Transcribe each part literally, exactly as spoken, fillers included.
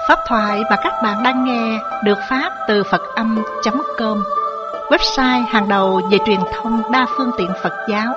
Pháp thoại mà các bạn đang nghe được phát từ Phật Âm chấm com, website hàng đầu về truyền thông đa phương tiện Phật giáo.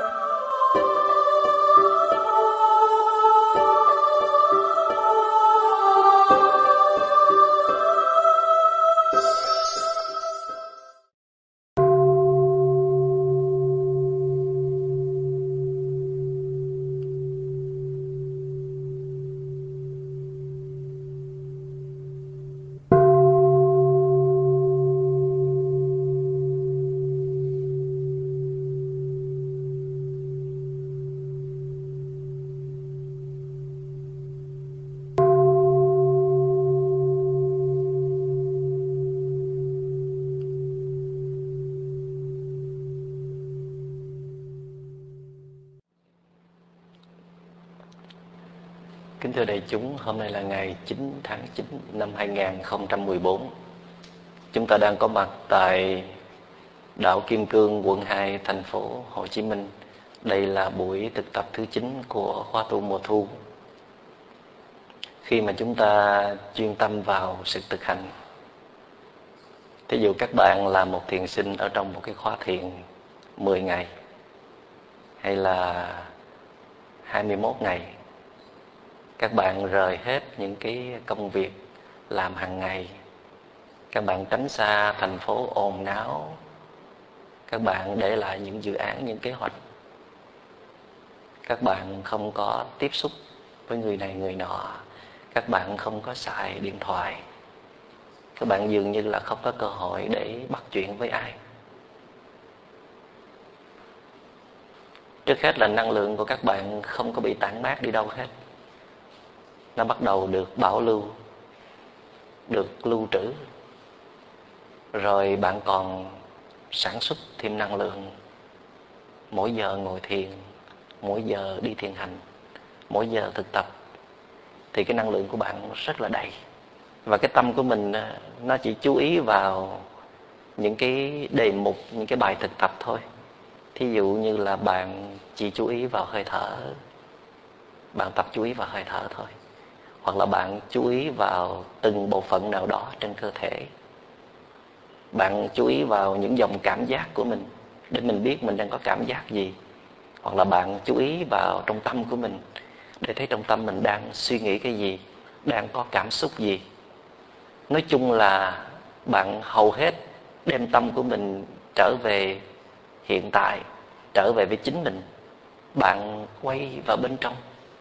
Kính thưa đại chúng, hôm nay là ngày chín tháng chín năm hai nghìn không trăm mười bốn. Chúng ta đang có mặt tại đảo Kim Cương, quận hai, thành phố Hồ Chí Minh. Đây là buổi thực tập thứ chín của khóa tu mùa thu. Khi mà chúng ta chuyên tâm vào sự thực hành, thí dụ các bạn là một thiền sinh ở trong một cái khóa thiền mười ngày hay là hai mươi mốt ngày, các bạn rời hết những cái công việc làm hàng ngày, các bạn tránh xa thành phố ồn náo, các bạn để lại những dự án, những kế hoạch, các bạn không có tiếp xúc với người này người nọ, các bạn không có xài điện thoại, các bạn dường như là không có cơ hội để bắt chuyện với ai. Trước hết là năng lượng của các bạn không có bị tản mát đi đâu hết. Nó bắt đầu được bảo lưu, được lưu trữ. Rồi bạn còn sản xuất thêm năng lượng. Mỗi giờ ngồi thiền, mỗi giờ đi thiền hành, mỗi giờ thực tập, thì cái năng lượng của bạn rất là đầy. Và cái tâm của mình nó chỉ chú ý vào những cái đề mục, những cái bài thực tập thôi. Thí dụ như là bạn chỉ chú ý vào hơi thở, bạn tập chú ý vào hơi thở thôi. Hoặc là bạn chú ý vào từng bộ phận nào đó trên cơ thể. Bạn chú ý vào những dòng cảm giác của mình để mình biết mình đang có cảm giác gì. Hoặc là bạn chú ý vào trong tâm của mình để thấy trong tâm mình đang suy nghĩ cái gì, đang có cảm xúc gì. Nói chung là bạn hầu hết đem tâm của mình trở về hiện tại, trở về với chính mình. Bạn quay vào bên trong.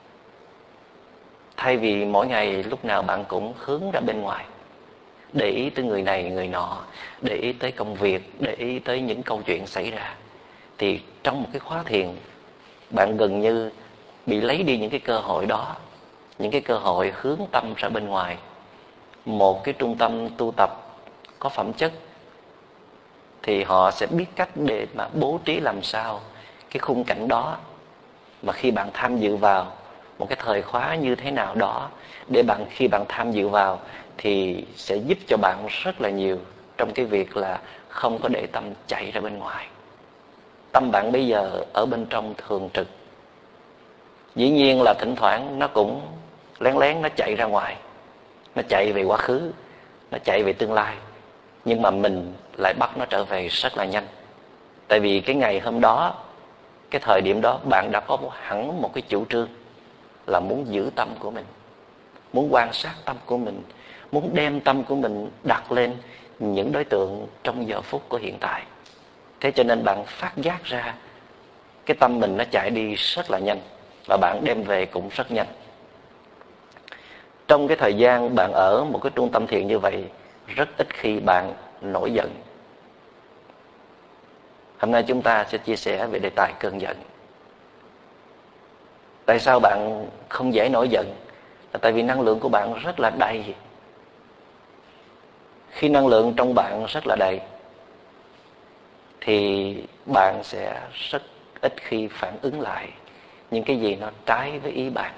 Thay vì mỗi ngày lúc nào bạn cũng hướng ra bên ngoài, để ý tới người này người nọ, để ý tới công việc, để ý tới những câu chuyện xảy ra, thì trong một cái khóa thiền, bạn gần như bị lấy đi những cái cơ hội đó, những cái cơ hội hướng tâm ra bên ngoài. Một cái trung tâm tu tập có phẩm chất thì họ sẽ biết cách để mà bố trí làm sao cái khung cảnh đó, mà khi bạn tham dự vào một cái thời khóa như thế nào đó, để bạn khi bạn tham dự vào thì sẽ giúp cho bạn rất là nhiều trong cái việc là không có để tâm chạy ra bên ngoài. Tâm bạn bây giờ ở bên trong thường trực. Dĩ nhiên là thỉnh thoảng nó cũng lén lén nó chạy ra ngoài, nó chạy về quá khứ, nó chạy về tương lai, nhưng mà mình lại bắt nó trở về rất là nhanh. Tại vì cái ngày hôm đó, cái thời điểm đó, bạn đã có hẳn một cái chủ trương là muốn giữ tâm của mình, muốn quan sát tâm của mình, muốn đem tâm của mình đặt lên những đối tượng trong giờ phút của hiện tại. Thế cho nên bạn phát giác ra cái tâm mình nó chạy đi rất là nhanh, và bạn đem về cũng rất nhanh. Trong cái thời gian bạn ở một cái trung tâm thiền như vậy, rất ít khi bạn nổi giận. Hôm nay chúng ta sẽ chia sẻ về đề tài cơn giận. Tại sao bạn không dễ nổi giận? Là tại vì năng lượng của bạn rất là đầy. Khi năng lượng trong bạn rất là đầy thì bạn sẽ rất ít khi phản ứng lại những cái gì nó trái với ý bạn.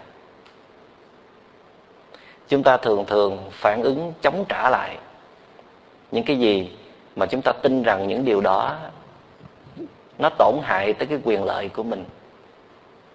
Chúng ta thường thường phản ứng chống trả lại những cái gì mà chúng ta tin rằng những điều đó nó tổn hại tới cái quyền lợi của mình.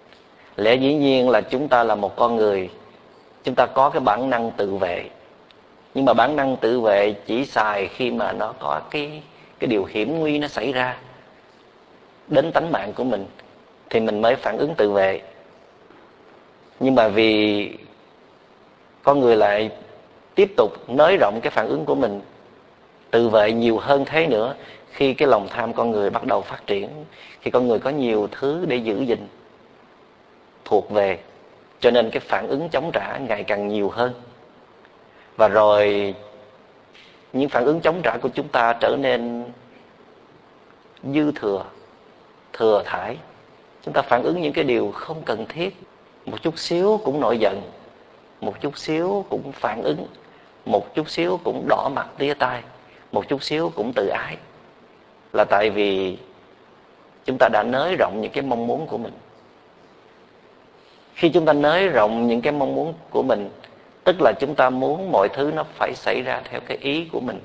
Lẽ dĩ nhiên là chúng ta là một con người, chúng ta có cái bản năng tự vệ. Nhưng mà bản năng tự vệ chỉ xài khi mà nó có cái, cái điều hiểm nguy nó xảy ra đến tánh mạng của mình thì mình mới phản ứng tự vệ. Nhưng mà vì con người lại tiếp tục nới rộng cái phản ứng của mình tự vệ nhiều hơn thế nữa khi cái lòng tham con người bắt đầu phát triển, khi con người có nhiều thứ để giữ gìn thuộc về, cho nên cái phản ứng chống trả ngày càng nhiều hơn. Và rồi những phản ứng chống trả của chúng ta trở nên dư thừa, thừa thải. Chúng ta phản ứng những cái điều không cần thiết, một chút xíu cũng nổi giận, một chút xíu cũng phản ứng, một chút xíu cũng đỏ mặt tía tai, một chút xíu cũng tự ái. Là tại vì chúng ta đã nới rộng những cái mong muốn của mình. Khi chúng ta nới rộng những cái mong muốn của mình, tức là chúng ta muốn mọi thứ nó phải xảy ra theo cái ý của mình,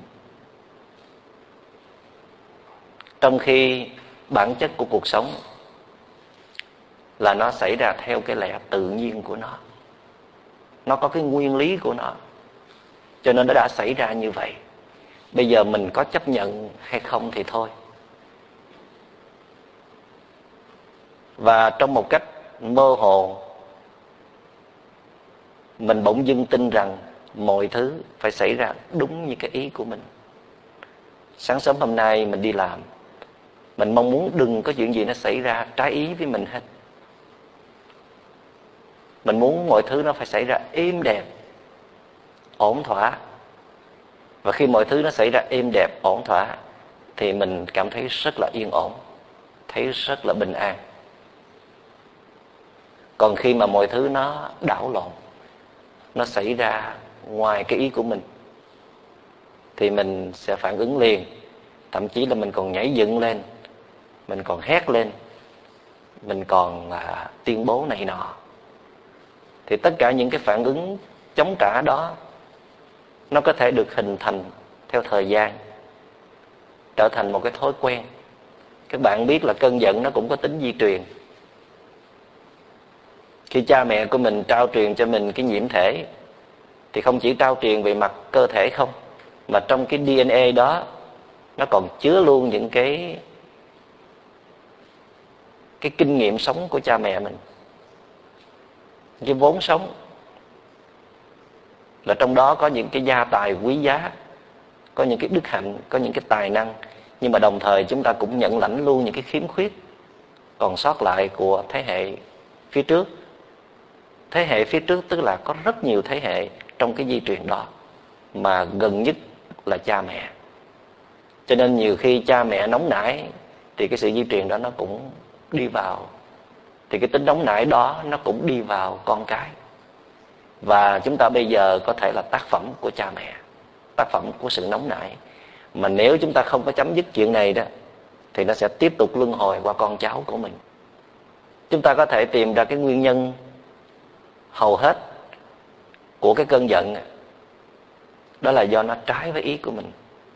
trong khi bản chất của cuộc sống là nó xảy ra theo cái lẽ tự nhiên của nó. Nó có cái nguyên lý của nó, cho nên nó đã xảy ra như vậy. Bây giờ mình có chấp nhận hay không thì thôi. Và trong một cách mơ hồ, mình bỗng dưng tin rằng mọi thứ phải xảy ra đúng như cái ý của mình. Sáng sớm hôm nay mình đi làm, mình mong muốn đừng có chuyện gì nó xảy ra trái ý với mình hết. Mình muốn mọi thứ nó phải xảy ra êm đẹp, ổn thỏa. Và khi mọi thứ nó xảy ra êm đẹp, ổn thỏa thì mình cảm thấy rất là yên ổn, thấy rất là bình an. Còn khi mà mọi thứ nó đảo lộn, nó xảy ra ngoài cái ý của mình thì mình sẽ phản ứng liền. Thậm chí là mình còn nhảy dựng lên, mình còn hét lên, mình còn à, tuyên bố này nọ. Thì tất cả những cái phản ứng chống trả đó nó có thể được hình thành theo thời gian, trở thành một cái thói quen. Các bạn biết là cơn giận nó cũng có tính di truyền. Khi cha mẹ của mình trao truyền cho mình cái nhiễm thể thì không chỉ trao truyền về mặt cơ thể không, mà trong cái đê en a đó nó còn chứa luôn những cái cái kinh nghiệm sống của cha mẹ mình, cái vốn sống. Là trong đó có những cái gia tài quý giá, có những cái đức hạnh, có những cái tài năng. Nhưng mà đồng thời chúng ta cũng nhận lãnh luôn những cái khiếm khuyết còn sót lại của thế hệ phía trước. Thế hệ phía trước tức là có rất nhiều thế hệ trong cái di truyền đó, mà gần nhất là cha mẹ. Cho nên nhiều khi cha mẹ nóng nảy thì cái sự di truyền đó nó cũng đi vào, thì cái tính nóng nảy đó nó cũng đi vào con cái. Và chúng ta bây giờ có thể là tác phẩm của cha mẹ, tác phẩm của sự nóng nảy. Mà nếu chúng ta không có chấm dứt chuyện này đó thì nó sẽ tiếp tục luân hồi qua con cháu của mình. Chúng ta có thể tìm ra cái nguyên nhân hầu hết của cái cơn giận, đó là do nó trái với ý của mình.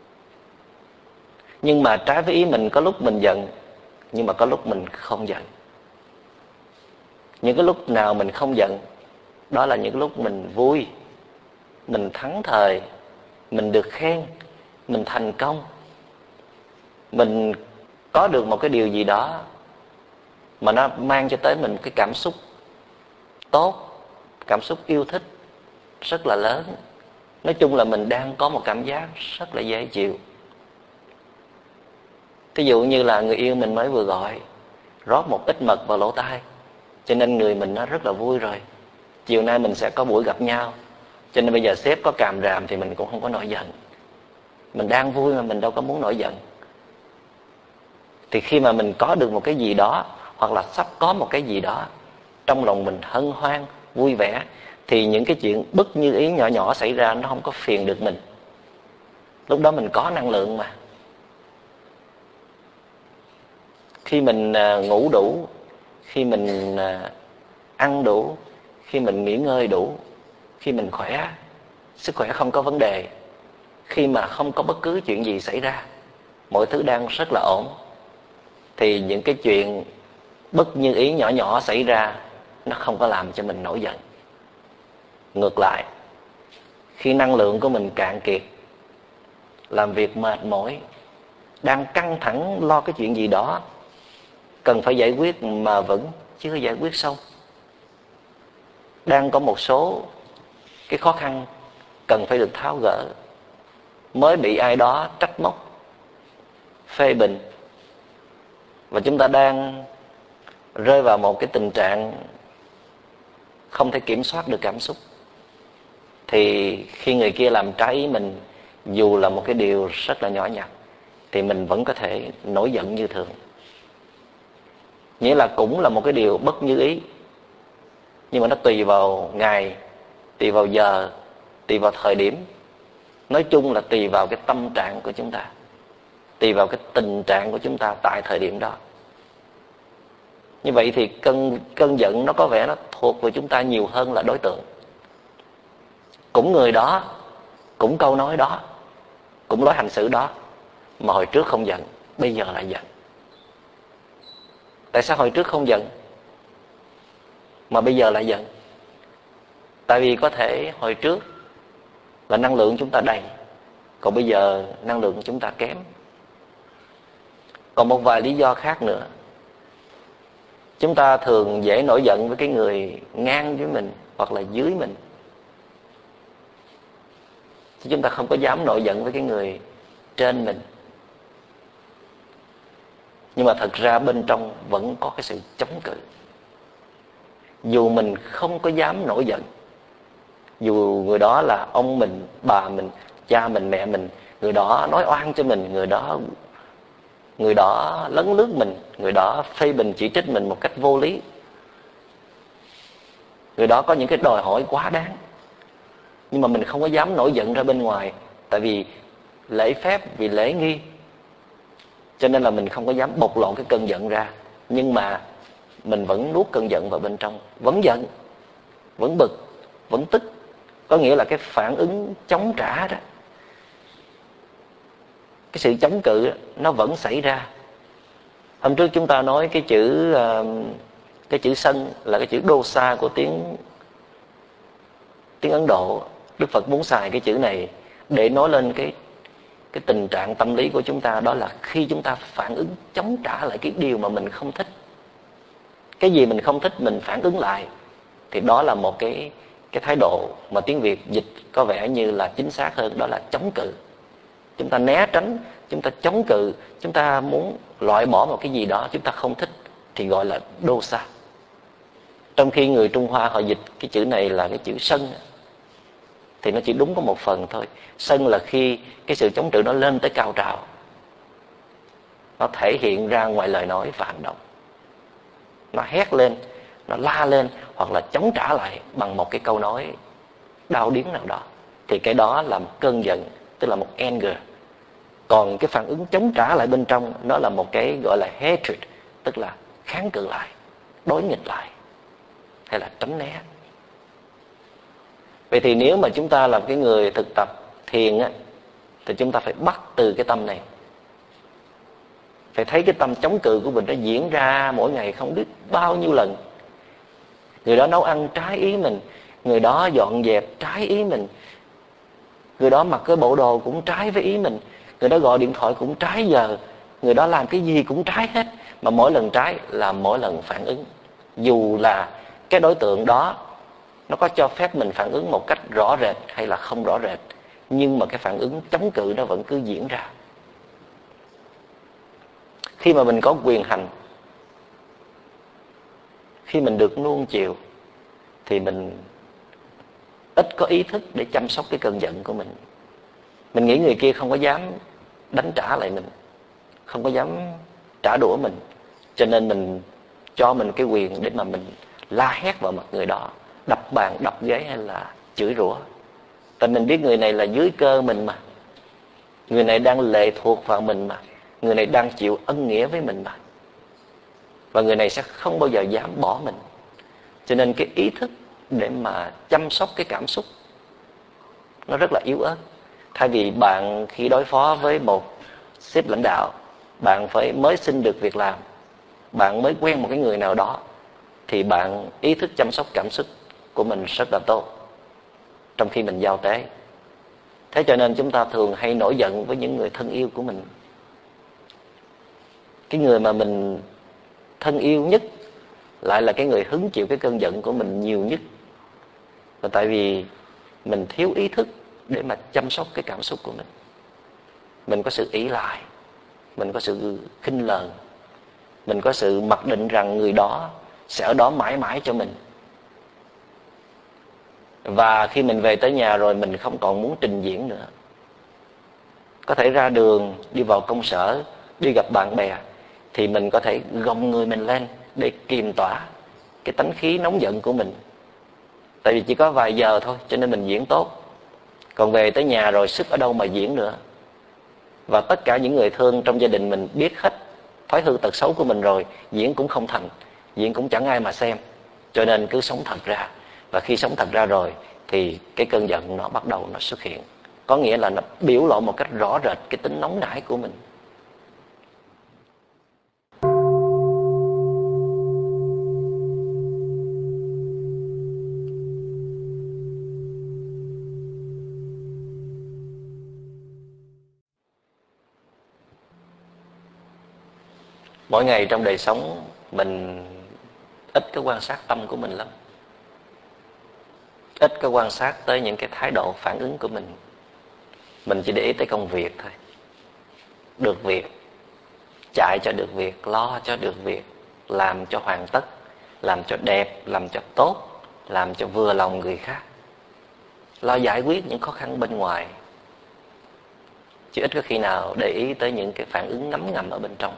Nhưng mà trái với ý mình, có lúc mình giận, nhưng mà có lúc mình không giận. Những cái lúc nào mình không giận, đó là những lúc mình vui, mình thắng thời, mình được khen, mình thành công, mình có được một cái điều gì đó mà nó mang cho tới mình một cái cảm xúc tốt, cảm xúc yêu thích rất là lớn. Nói chung là mình đang có một cảm giác rất là dễ chịu. Thí dụ như là người yêu mình mới vừa gọi, rót một ít mật vào lỗ tai, cho nên người mình nó rất là vui rồi. Chiều nay mình sẽ có buổi gặp nhau, cho nên bây giờ sếp có càm ràm thì mình cũng không có nổi giận. Mình đang vui mà mình đâu có muốn nổi giận. Thì khi mà mình có được một cái gì đó, hoặc là sắp có một cái gì đó, trong lòng mình hân hoan, vui vẻ, thì những cái chuyện bất như ý nhỏ nhỏ xảy ra nó không có phiền được mình. Lúc đó mình có năng lượng mà. Khi mình ngủ đủ, khi mình ăn đủ, khi mình nghỉ ngơi đủ, khi mình khỏe, sức khỏe không có vấn đề, khi mà không có bất cứ chuyện gì xảy ra, mọi thứ đang rất là ổn, thì những cái chuyện bất như ý nhỏ nhỏ xảy ra nó không có làm cho mình nổi giận. Ngược lại, khi năng lượng của mình cạn kiệt, làm việc mệt mỏi, đang căng thẳng lo cái chuyện gì đó cần phải giải quyết mà vẫn chưa giải quyết xong, đang có một số cái khó khăn cần phải được tháo gỡ, mới bị ai đó trách móc, phê bình, và chúng ta đang rơi vào một cái tình trạng không thể kiểm soát được cảm xúc, thì khi người kia làm trái ý mình, dù là một cái điều rất là nhỏ nhặt, thì mình vẫn có thể nổi giận như thường. Nghĩa là cũng là một cái điều bất như ý, nhưng mà nó tùy vào ngày, tùy vào giờ, tùy vào thời điểm. Nói chung là tùy vào cái tâm trạng của chúng ta, tùy vào cái tình trạng của chúng ta tại thời điểm đó. Như vậy thì cơn, cơn giận nó có vẻ nó thuộc về chúng ta nhiều hơn là đối tượng. Cũng người đó, cũng câu nói đó, cũng lối hành xử đó, mà hồi trước không giận, bây giờ lại giận. Tại sao hồi trước không giận mà bây giờ lại giận? Tại vì có thể hồi trước là năng lượng chúng ta đầy, còn bây giờ năng lượng của chúng ta kém. Còn một vài lý do khác nữa. Chúng ta thường dễ nổi giận với cái người ngang với mình hoặc là dưới mình, chứ chúng ta không có dám nổi giận với cái người trên mình. Nhưng mà thật ra bên trong vẫn có cái sự chống cự. Dù mình không có dám nổi giận, dù người đó là ông mình, bà mình, cha mình, mẹ mình, người đó nói oan cho mình, người đó người đó lấn lướt mình, người đó phê bình chỉ trích mình một cách vô lý, người đó có những cái đòi hỏi quá đáng, nhưng mà mình không có dám nổi giận ra bên ngoài. Tại vì lễ phép, vì lễ nghi, cho nên là mình không có dám bộc lộ cái cơn giận ra. Nhưng mà mình vẫn nuốt cơn giận vào bên trong, vẫn giận, vẫn bực, vẫn tức. Có nghĩa là cái phản ứng chống trả đó, cái sự chống cự đó, nó vẫn xảy ra. Hôm trước chúng ta nói cái chữ cái chữ sân là cái chữ dosa của tiếng tiếng Ấn Độ. Đức Phật muốn xài cái chữ này để nói lên cái cái tình trạng tâm lý của chúng ta, đó là khi chúng ta phản ứng chống trả lại cái điều mà mình không thích. Cái gì mình không thích mình phản ứng lại, thì đó là một cái cái thái độ mà tiếng Việt dịch có vẻ như là chính xác hơn, đó là chống cự. Chúng ta né tránh, chúng ta chống cự, chúng ta muốn loại bỏ một cái gì đó chúng ta không thích, thì gọi là dosa. Trong khi người Trung Hoa họ dịch cái chữ này là cái chữ sân, thì nó chỉ đúng có một phần thôi. Sân là khi cái sự chống cự nó lên tới cao trào, nó thể hiện ra ngoài lời nói và hành động, nó hét lên, nó la lên, hoặc là chống trả lại bằng một cái câu nói đau điếng nào đó, thì cái đó là một cơn giận, tức là một anger. Còn cái phản ứng chống trả lại bên trong, nó là một cái gọi là hatred, tức là kháng cự lại, đối nghịch lại, hay là tránh né. Vậy thì nếu mà chúng ta là cái người thực tập thiền á, thì chúng ta phải bắt từ cái tâm này. Phải thấy cái tâm chống cự của mình nó diễn ra mỗi ngày không biết bao nhiêu lần. Người đó nấu ăn trái ý mình, người đó dọn dẹp trái ý mình, người đó mặc cái bộ đồ cũng trái với ý mình, người đó gọi điện thoại cũng trái giờ, người đó làm cái gì cũng trái hết. Mà mỗi lần trái là mỗi lần phản ứng. Dù là cái đối tượng đó nó có cho phép mình phản ứng một cách rõ rệt hay là không rõ rệt, nhưng mà cái phản ứng chống cự nó vẫn cứ diễn ra. Khi mà mình có quyền hành, khi mình được nuông chiều, thì mình ít có ý thức để chăm sóc cái cơn giận của mình. Mình nghĩ người kia không có dám đánh trả lại mình, không có dám trả đũa mình, cho nên mình cho mình cái quyền để mà mình la hét vào mặt người đó, đập bàn, đập ghế hay là chửi rủa. Tại mình biết người này là dưới cơ mình mà, người này đang lệ thuộc vào mình mà, người này đang chịu ân nghĩa với mình mà, và người này sẽ không bao giờ dám bỏ mình. Cho nên cái ý thức để mà chăm sóc cái cảm xúc nó rất là yếu ớt. Thay vì bạn khi đối phó với một sếp lãnh đạo, bạn phải mới xin được việc làm, bạn mới quen một cái người nào đó, thì bạn ý thức chăm sóc cảm xúc của mình rất là tốt trong khi mình giao tế. Thế cho nên chúng ta thường hay nổi giận với những người thân yêu của mình. Cái người mà mình thân yêu nhất lại là cái người hứng chịu cái cơn giận của mình nhiều nhất. Và tại vì mình thiếu ý thức để mà chăm sóc cái cảm xúc của mình. Mình có sự ỷ lại, mình có sự khinh lờn, mình có sự mặc định rằng người đó sẽ ở đó mãi mãi cho mình. Và khi mình về tới nhà rồi mình không còn muốn trình diễn nữa. Có thể ra đường, đi vào công sở, đi gặp bạn bè, thì mình có thể gồng người mình lên để kiềm tỏa cái tánh khí nóng giận của mình. Tại vì chỉ có vài giờ thôi, cho nên mình diễn tốt. Còn về tới nhà rồi sức ở đâu mà diễn nữa. Và tất cả những người thương trong gia đình mình biết hết thói hư tật xấu của mình rồi, diễn cũng không thành, diễn cũng chẳng ai mà xem. Cho nên cứ sống thật ra. Và khi sống thật ra rồi thì cái cơn giận nó bắt đầu nó xuất hiện. Có nghĩa là nó biểu lộ một cách rõ rệt cái tính nóng nảy của mình. Mỗi ngày trong đời sống mình ít có quan sát tâm của mình lắm. Ít có quan sát tới những cái thái độ phản ứng của mình. Mình chỉ để ý tới công việc thôi. Được việc, chạy cho được việc, lo cho được việc, làm cho hoàn tất, làm cho đẹp, làm cho tốt, làm cho vừa lòng người khác, lo giải quyết những khó khăn bên ngoài. Chứ ít có khi nào để ý tới những cái phản ứng ngấm ngầm ở bên trong.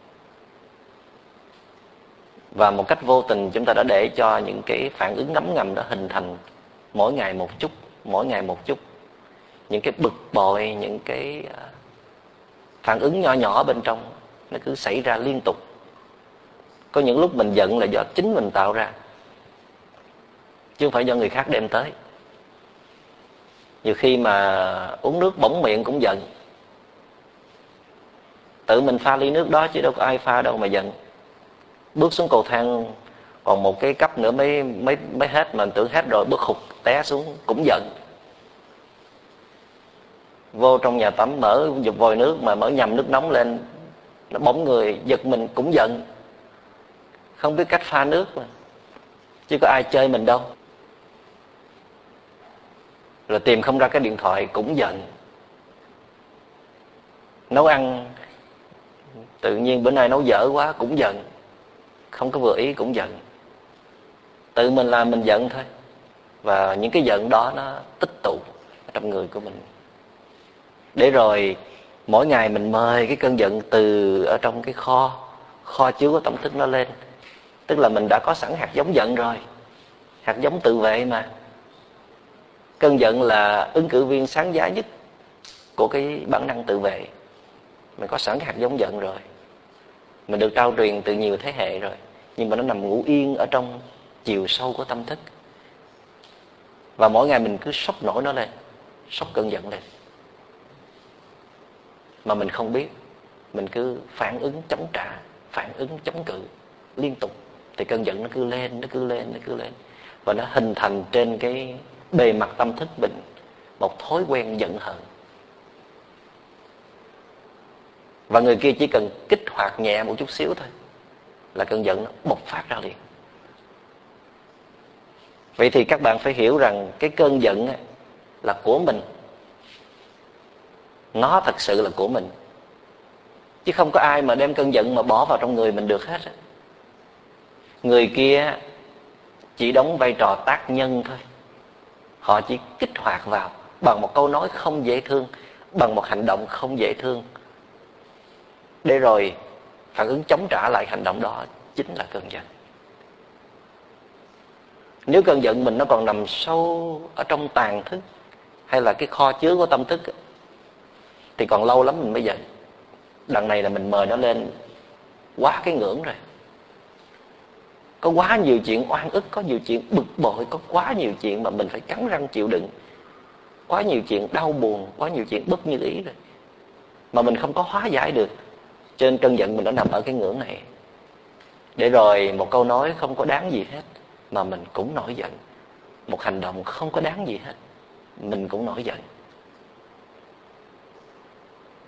Và một cách vô tình chúng ta đã để cho những cái phản ứng ngấm ngầm đó hình thành mỗi ngày một chút, mỗi ngày một chút. Những cái bực bội, những cái phản ứng nhỏ nhỏ bên trong nó cứ xảy ra liên tục. Có những lúc mình giận là do chính mình tạo ra, chứ không phải do người khác đem tới. Nhiều khi mà uống nước bỗng miệng cũng giận. Tự mình pha ly nước đó chứ đâu có ai pha đâu mà giận. Bước xuống cầu thang còn một cái cấp nữa mới mới mới hết, mà mình tưởng hết rồi, bước hụt té xuống cũng giận. Vô trong nhà tắm mở dục vòi nước mà mở nhầm nước nóng lên, nó bỗng người giật mình cũng giận. Không biết cách pha nước mà, chứ có ai chơi mình đâu. Rồi tìm không ra cái điện thoại cũng giận. Nấu ăn tự nhiên bữa nay nấu dở quá cũng giận. Không có vừa ý cũng giận. Tự mình làm mình giận thôi. Và những cái giận đó nó tích tụ trong người của mình. Để rồi mỗi ngày mình mời cái cơn giận từ ở trong cái kho Kho chứa của tâm thức nó lên. Tức là mình đã có sẵn hạt giống giận rồi. Hạt giống tự vệ mà. Cơn giận là ứng cử viên sáng giá nhất của cái bản năng tự vệ. Mình có sẵn hạt giống giận rồi. Mình được trao truyền từ nhiều thế hệ rồi. Nhưng mà nó nằm ngủ yên ở trong chiều sâu của tâm thức. Và mỗi ngày mình cứ sốc nổi nó lên, sốc cơn giận lên. Mà mình không biết. Mình cứ phản ứng chống trả, phản ứng chống cự liên tục. Thì cơn giận nó cứ lên, nó cứ lên, nó cứ lên. Và nó hình thành trên cái bề mặt tâm thức mình một thói quen giận hờn. Và người kia chỉ cần kích hoạt nhẹ một chút xíu thôi là cơn giận nó bộc phát ra liền. Vậy thì các bạn phải hiểu rằng cái cơn giận là của mình. Nó thật sự là của mình. Chứ không có ai mà đem cơn giận mà bỏ vào trong người mình được hết. Người kia chỉ đóng vai trò tác nhân thôi. Họ chỉ kích hoạt vào bằng một câu nói không dễ thương, bằng một hành động không dễ thương, để rồi phản ứng chống trả lại hành động đó chính là cơn giận. Nếu cơn giận mình nó còn nằm sâu ở trong tàn thức hay là cái kho chứa của tâm thức thì còn lâu lắm mình mới giận. Đằng này là mình mời nó lên quá cái ngưỡng rồi. Có quá nhiều chuyện oan ức, có nhiều chuyện bực bội, có quá nhiều chuyện mà mình phải cắn răng chịu đựng. Quá nhiều chuyện đau buồn, quá nhiều chuyện bất như ý rồi. Mà mình không có hóa giải được. Cho nên cơn giận mình đã nằm ở cái ngưỡng này. Để rồi một câu nói không có đáng gì hết mà mình cũng nổi giận. Một hành động không có đáng gì hết mình cũng nổi giận.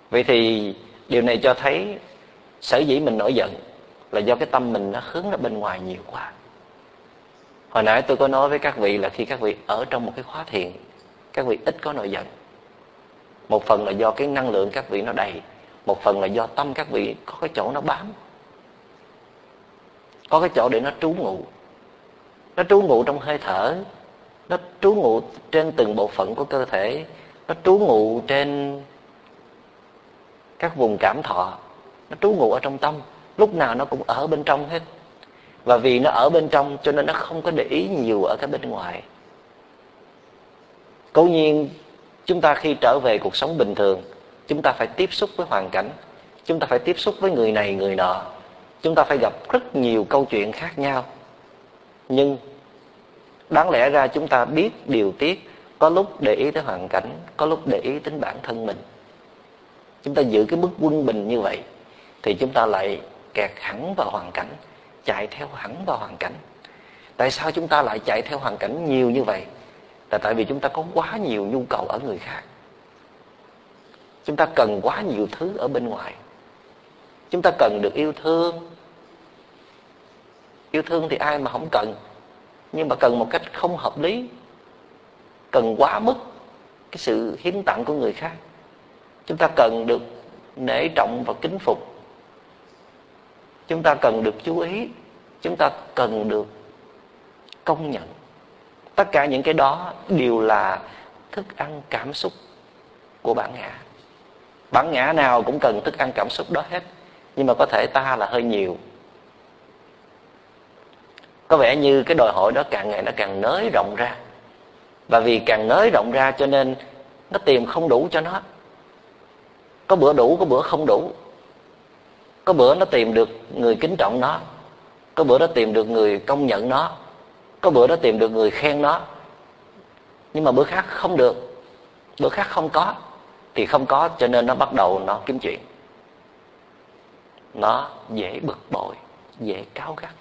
Vậy thì điều này cho thấy sở dĩ mình nổi giận là do cái tâm mình nó hướng ra bên ngoài nhiều quá. Hồi nãy tôi có nói với các vị là khi các vị ở trong một cái khóa thiền, các vị ít có nổi giận. Một phần là do cái năng lượng các vị nó đầy, một phần là do tâm các vị có cái chỗ nó bám, có cái chỗ để nó trú ngụ. Nó trú ngụ trong hơi thở, nó trú ngụ trên từng bộ phận của cơ thể, nó trú ngụ trên các vùng cảm thọ, nó trú ngụ ở trong tâm. Lúc nào nó cũng ở bên trong hết. Và vì nó ở bên trong cho nên nó không có để ý nhiều ở cái bên ngoài. Cố nhiên chúng ta khi trở về cuộc sống bình thường, chúng ta phải tiếp xúc với hoàn cảnh, chúng ta phải tiếp xúc với người này người nọ, chúng ta phải gặp rất nhiều câu chuyện khác nhau. Nhưng đáng lẽ ra chúng ta biết điều tiết, có lúc để ý tới hoàn cảnh, có lúc để ý đến bản thân mình. Chúng ta giữ cái mức quân bình như vậy thì chúng ta lại kẹt hẳn vào hoàn cảnh, chạy theo hẳn vào hoàn cảnh. Tại sao chúng ta lại chạy theo hoàn cảnh nhiều như vậy? Là tại vì chúng ta có quá nhiều nhu cầu ở người khác. Chúng ta cần quá nhiều thứ ở bên ngoài. Chúng ta cần được yêu thương. Yêu thương thì ai mà không cần, nhưng mà cần một cách không hợp lý, cần quá mức cái sự hiến tặng của người khác. Chúng ta cần được nể trọng và kính phục. Chúng ta cần được chú ý. Chúng ta cần được công nhận. Tất cả những cái đó đều là thức ăn cảm xúc của bản ngã. Bản ngã nào cũng cần thức ăn cảm xúc đó hết. Nhưng mà có thể ta là hơi nhiều. Có vẻ như cái đòi hỏi đó càng ngày nó càng nới rộng ra. Và vì càng nới rộng ra cho nên nó tìm không đủ cho nó. Có bữa đủ, có bữa không đủ. Có bữa nó tìm được người kính trọng nó, có bữa nó tìm được người công nhận nó, có bữa nó tìm được người khen nó. Nhưng mà bữa khác không được, bữa khác không có. Thì không có cho nên nó bắt đầu nó kiếm chuyện. Nó dễ bực bội, dễ cáu gắt.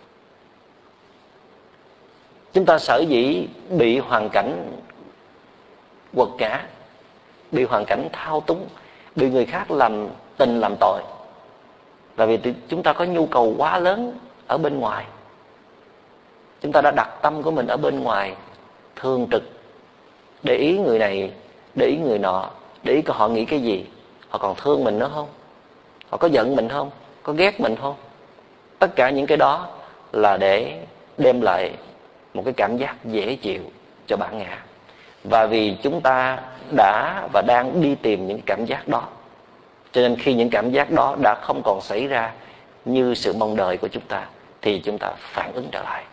Chúng ta sở dĩ bị hoàn cảnh quật ngã, bị hoàn cảnh thao túng, bị người khác làm tình làm tội, là vì chúng ta có nhu cầu quá lớn ở bên ngoài. Chúng ta đã đặt tâm của mình ở bên ngoài, thường trực để ý người này, để ý người nọ, để ý họ nghĩ cái gì, họ còn thương mình nữa không, họ có giận mình không, có ghét mình không. Tất cả những cái đó là để đem lại một cái cảm giác dễ chịu cho bản ngã. Và vì chúng ta đã và đang đi tìm những cảm giác đó, cho nên khi những cảm giác đó đã không còn xảy ra như sự mong đợi của chúng ta, thì chúng ta phản ứng trở lại.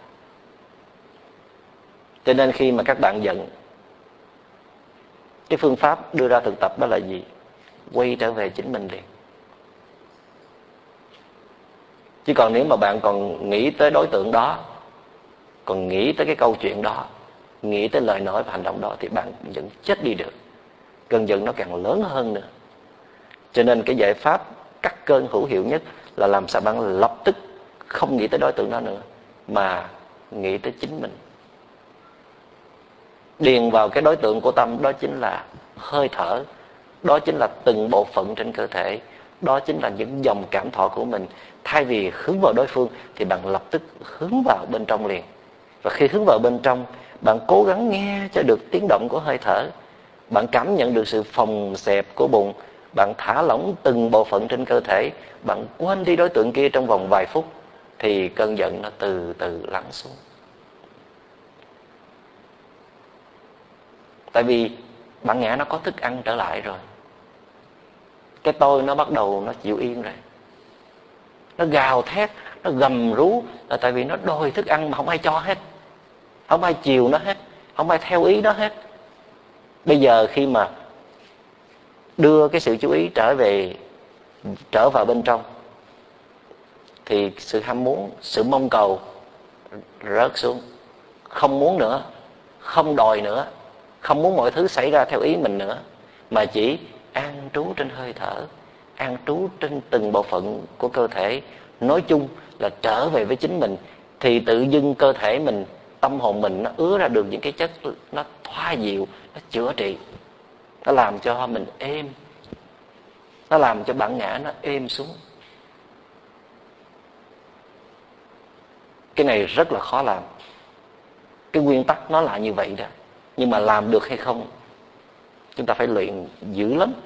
Cho nên khi mà các bạn giận, cái phương pháp đưa ra thực tập đó là gì? Quay trở về chính mình liền. Chứ còn nếu mà bạn còn nghĩ tới đối tượng đó, còn nghĩ tới cái câu chuyện đó, nghĩ tới lời nói và hành động đó, thì bạn vẫn chết đi được. Cơn giận nó càng lớn hơn nữa. Cho nên cái giải pháp cắt cơn hữu hiệu nhất là làm sao bạn lập tức không nghĩ tới đối tượng đó nữa, mà nghĩ tới chính mình. Điền vào cái đối tượng của tâm, đó chính là hơi thở, đó chính là từng bộ phận trên cơ thể, đó chính là những dòng cảm thọ của mình. Thay vì hướng vào đối phương thì bạn lập tức hướng vào bên trong liền. Và khi hướng vào bên trong, bạn cố gắng nghe cho được tiếng động của hơi thở, bạn cảm nhận được sự phồng xẹp của bụng, bạn thả lỏng từng bộ phận trên cơ thể, bạn quên đi đối tượng kia trong vòng vài phút, thì cơn giận nó từ từ lắng xuống. Tại vì bản ngã nó có thức ăn trở lại rồi. Cái tôi nó bắt đầu nó chịu yên rồi. Nó gào thét, nó gầm rú, là tại vì nó đòi thức ăn mà không ai cho hết, không ai chiều nó hết, không ai theo ý nó hết. Bây giờ khi mà đưa cái sự chú ý trở về, trở vào bên trong, thì sự ham muốn, sự mong cầu rớt xuống. Không muốn nữa, không đòi nữa, không muốn mọi thứ xảy ra theo ý mình nữa, mà chỉ an trú trên hơi thở, an trú trên từng bộ phận của cơ thể. Nói chung là trở về với chính mình, thì tự dưng cơ thể mình, tâm hồn mình nó ứa ra được những cái chất nó thoa dịu, nó chữa trị, nó làm cho mình êm. Nó làm cho bản ngã nó êm xuống. Cái này rất là khó làm. Cái nguyên tắc nó là như vậy đó. Nhưng mà làm được hay không, chúng ta phải luyện dữ lắm.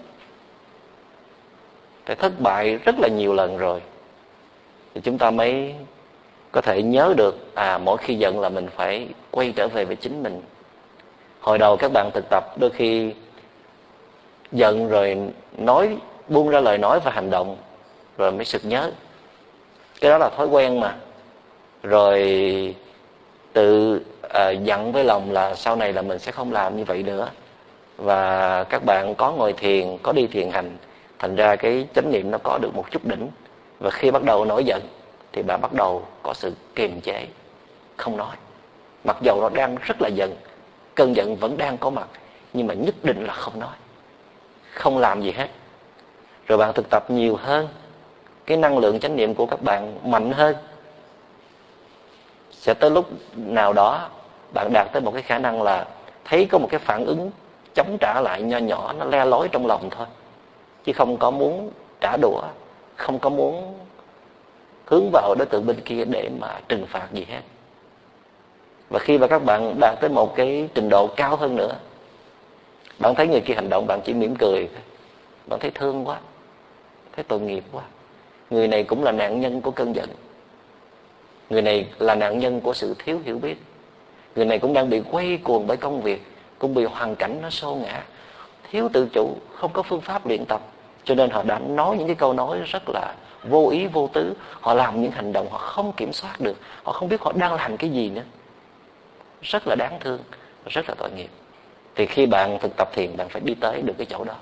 Phải thất bại rất là nhiều lần rồi thì chúng ta mới có thể nhớ được, à mỗi khi giận là mình phải quay trở về với chính mình. Hồi đầu các bạn thực tập đôi khi giận rồi nói, buông ra lời nói và hành động, rồi mới sực nhớ. Cái đó là thói quen mà. Rồi tự à, dặn với lòng là sau này là mình sẽ không làm như vậy nữa. Và các bạn có ngồi thiền, có đi thiền hành, thành ra cái chánh niệm nó có được một chút đỉnh. Và khi bắt đầu nổi giận thì bạn bắt đầu có sự kiềm chế, không nói. Mặc dầu nó đang rất là giận, cơn giận vẫn đang có mặt, nhưng mà nhất định là không nói, không làm gì hết. Rồi bạn thực tập nhiều hơn, cái năng lượng chánh niệm của các bạn mạnh hơn. Sẽ tới lúc nào đó bạn đạt tới một cái khả năng là thấy có một cái phản ứng chống trả lại nho nhỏ, nó le lói trong lòng thôi, chứ không có muốn trả đũa, không có muốn hướng vào đối tượng bên kia để mà trừng phạt gì hết. Và khi mà các bạn đạt tới một cái trình độ cao hơn nữa, bạn thấy người kia hành động, bạn chỉ mỉm cười, bạn thấy thương quá, thấy tội nghiệp quá. Người này cũng là nạn nhân của cơn giận, người này là nạn nhân của sự thiếu hiểu biết, người này cũng đang bị quay cuồng bởi công việc, cũng bị hoàn cảnh nó xô ngã, thiếu tự chủ, không có phương pháp luyện tập, cho nên họ đã nói những cái câu nói rất là vô ý vô tứ. Họ làm những hành động họ không kiểm soát được, họ không biết họ đang làm cái gì nữa. Rất là đáng thương, rất là tội nghiệp. Thì khi bạn thực tập thiền, bạn phải đi tới được cái chỗ đó.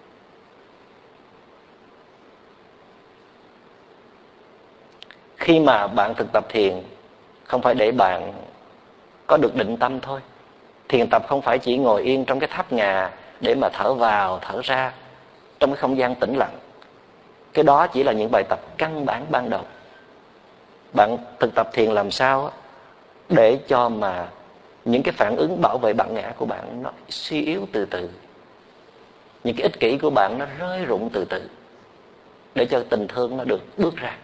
Khi mà bạn thực tập thiền, không phải để bạn có được định tâm thôi. Thiền tập không phải chỉ ngồi yên trong cái tháp ngà để mà thở vào, thở ra trong cái không gian tĩnh lặng. Cái đó chỉ là những bài tập căn bản ban đầu. Bạn thực tập thiền làm sao để cho mà những cái phản ứng bảo vệ bản ngã của bạn nó suy yếu từ từ, những cái ích kỷ của bạn nó rơi rụng từ từ, để cho tình thương nó được bước ra.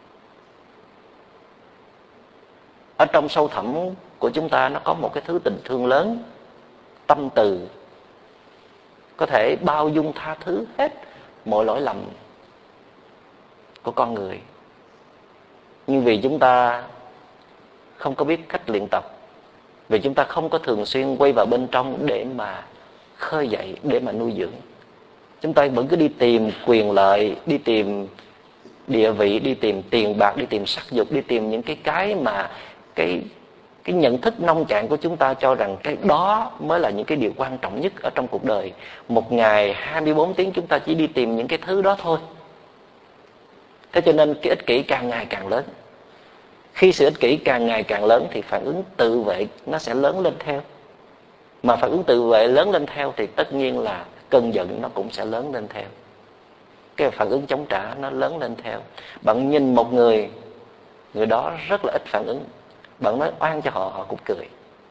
Ở trong sâu thẳm của chúng ta nó có một cái thứ tình thương lớn, tâm từ, có thể bao dung tha thứ hết mọi lỗi lầm của con người. Nhưng vì chúng ta không có biết cách luyện tập, vì chúng ta không có thường xuyên quay vào bên trong để mà khơi dậy, để mà nuôi dưỡng, chúng ta vẫn cứ đi tìm quyền lợi, đi tìm địa vị, đi tìm tiền bạc, đi tìm sắc dục, đi tìm những cái cái mà cái cái nhận thức nông cạn của chúng ta cho rằng cái đó mới là những cái điều quan trọng nhất ở trong cuộc đời. Một ngày hai mươi bốn tiếng chúng ta chỉ đi tìm những cái thứ đó thôi. Thế cho nên cái ích kỷ càng ngày càng lớn. Khi sự ích kỷ càng ngày càng lớn thì phản ứng tự vệ nó sẽ lớn lên theo. Mà phản ứng tự vệ lớn lên theo thì tất nhiên là cơn giận nó cũng sẽ lớn lên theo. Cái phản ứng chống trả nó lớn lên theo. Bạn nhìn một người, người đó rất là ít phản ứng, bạn nói oan cho họ, họ cũng cười.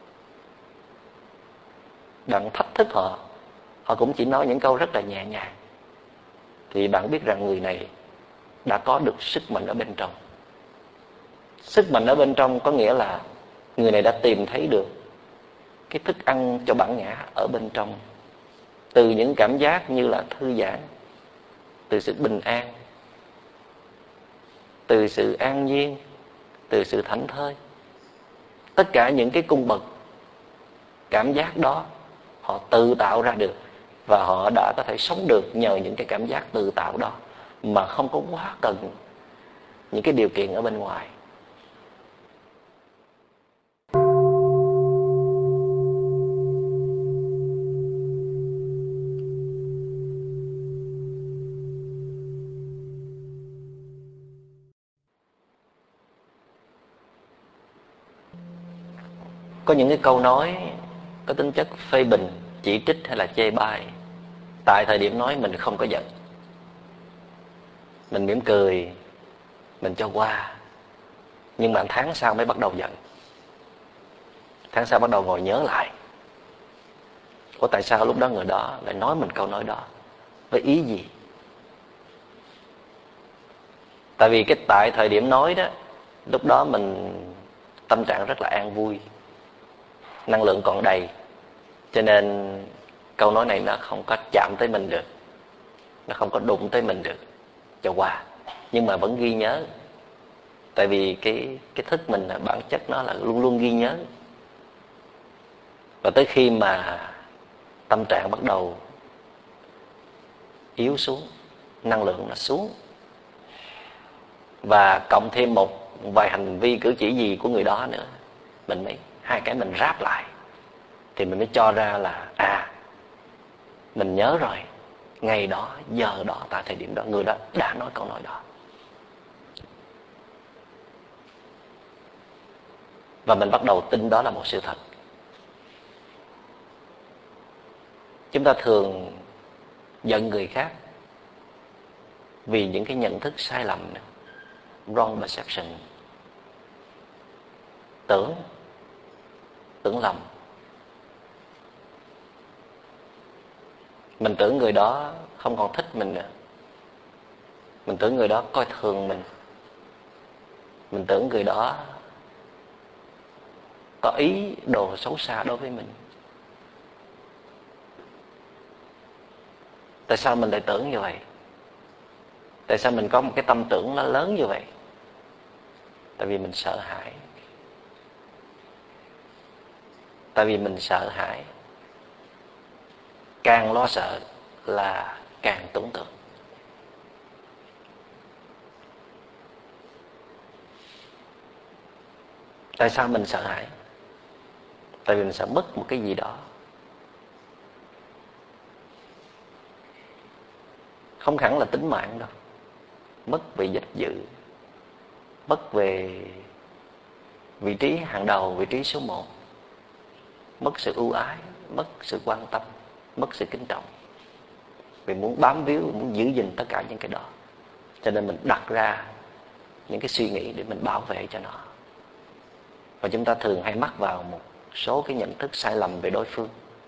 Bạn thách thức họ, họ cũng chỉ nói những câu rất là nhẹ nhàng. Thì bạn biết rằng người này đã có được sức mạnh ở bên trong. Sức mạnh ở bên trong có nghĩa là người này đã tìm thấy được cái thức ăn cho bản ngã ở bên trong, từ những cảm giác như là thư giãn, từ sự bình an, từ sự an nhiên, từ sự thảnh thơi. Tất cả những cái cung bậc cảm giác đó họ tự tạo ra được, và họ đã có thể sống được nhờ những cái cảm giác tự tạo đó, mà không có quá cần những cái điều kiện ở bên ngoài. Có những cái câu nói có tính chất phê bình, chỉ trích hay là chê bai. Tại thời điểm nói mình không có giận, mình mỉm cười, mình cho qua. Nhưng mà tháng sau mới bắt đầu giận. Tháng sau bắt đầu ngồi nhớ lại, ủa tại sao lúc đó người đó lại nói mình câu nói đó, với ý gì? Tại vì cái tại thời điểm nói đó, lúc đó mình tâm trạng rất là an vui, năng lượng còn đầy, cho nên câu nói này nó không có chạm tới mình được, nó không có đụng tới mình được, cho qua. Nhưng mà vẫn ghi nhớ. Tại vì cái cái thức mình là bản chất nó là luôn luôn ghi nhớ. Và tới khi mà tâm trạng bắt đầu yếu xuống, năng lượng nó xuống, và cộng thêm một vài hành vi cử chỉ gì của người đó nữa, mình mới hai cái mình ráp lại, thì mình mới cho ra là à, mình nhớ rồi, ngày đó, giờ đó, tại thời điểm đó, người đó đã nói câu nói đó. Và mình bắt đầu tin đó là một sự thật. Chúng ta thường giận người khác vì những cái nhận thức sai lầm này. Wrong perception. Tưởng Tưởng lầm. Mình tưởng người đó không còn thích mình nữa. Mình tưởng người đó coi thường mình. Mình tưởng người đó có ý đồ xấu xa đối với mình. Tại sao mình lại tưởng như vậy? Tại sao mình có một cái tâm tưởng nó lớn như vậy? Tại vì mình sợ hãi. Tại vì mình sợ hãi. Càng lo sợ là càng tưởng tượng. Tại sao mình sợ hãi? Tại vì mình sợ mất một cái gì đó. Không hẳn là tính mạng đâu. Mất về danh dự, mất về vị trí hàng đầu, vị trí số một, mất sự ưu ái, mất sự quan tâm, mất sự kính trọng. Vì muốn bám víu, muốn giữ gìn tất cả những cái đó, cho nên mình đặt ra những cái suy nghĩ để mình bảo vệ cho nó. Và chúng ta thường hay mắc vào một số cái nhận thức sai lầm về đối phương.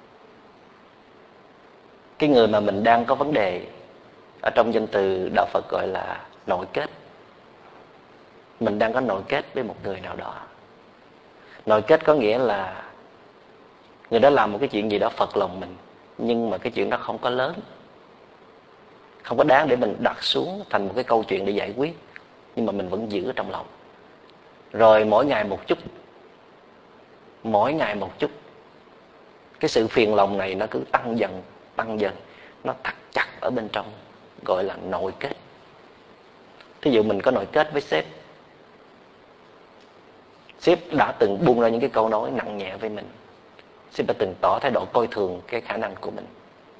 Cái người mà mình đang có vấn đề, ở trong danh từ Đạo Phật gọi là nội kết. Mình đang có nội kết với một người nào đó. Nội kết có nghĩa là người đó làm một cái chuyện gì đó phật lòng mình, nhưng mà cái chuyện đó không có lớn, không có đáng để mình đặt xuống thành một cái câu chuyện để giải quyết, nhưng mà mình vẫn giữ ở trong lòng. Rồi mỗi ngày một chút, mỗi ngày một chút, cái sự phiền lòng này nó cứ tăng dần, tăng dần, nó thắt chặt ở bên trong, gọi là nội kết. Thí dụ mình có nội kết với sếp, sếp đã từng buông ra những cái câu nói nặng nhẹ với mình, sếp đã từng tỏ thái độ coi thường cái khả năng của mình.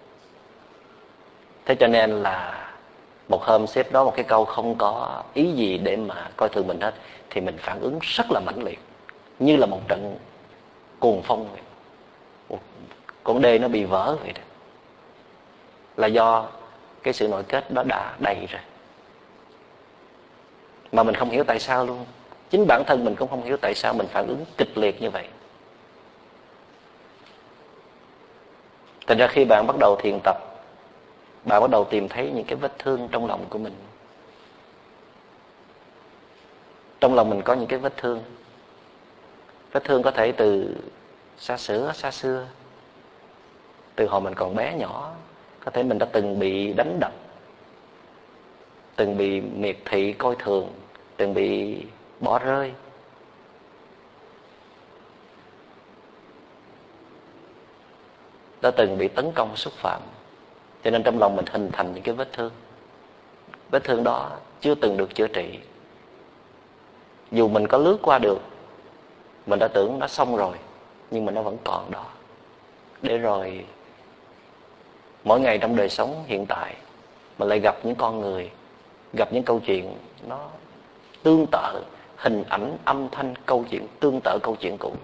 Thế cho nên là một hôm sếp nói một cái câu không có ý gì để mà coi thường mình hết, thì mình phản ứng rất là mãnh liệt, như là một trận cuồng phong vậy. Một con đê nó bị vỡ vậy đó. Là do cái sự nội kết đó đã đầy rồi, mà mình không hiểu tại sao luôn. Chính bản thân mình cũng không hiểu tại sao mình phản ứng kịch liệt như vậy. Thành ra khi bạn bắt đầu thiền tập, bạn bắt đầu tìm thấy những cái vết thương trong lòng của mình. Trong lòng mình có những cái vết thương. Vết thương có thể từ xa xưa, xa xưa, từ hồi mình còn bé nhỏ. Có thể mình đã từng bị đánh đập, từng bị miệt thị coi thường, từng bị bỏ rơi. Đã từng bị tấn công, xúc phạm. Cho nên trong lòng mình hình thành những cái vết thương. Vết thương đó chưa từng được chữa trị. Dù mình có lướt qua được, mình đã tưởng nó xong rồi, nhưng mà nó vẫn còn đó. Để rồi mỗi ngày trong đời sống hiện tại, mình lại gặp những con người, gặp những câu chuyện nó tương tự, hình ảnh, âm thanh, câu chuyện tương tự câu chuyện cũ.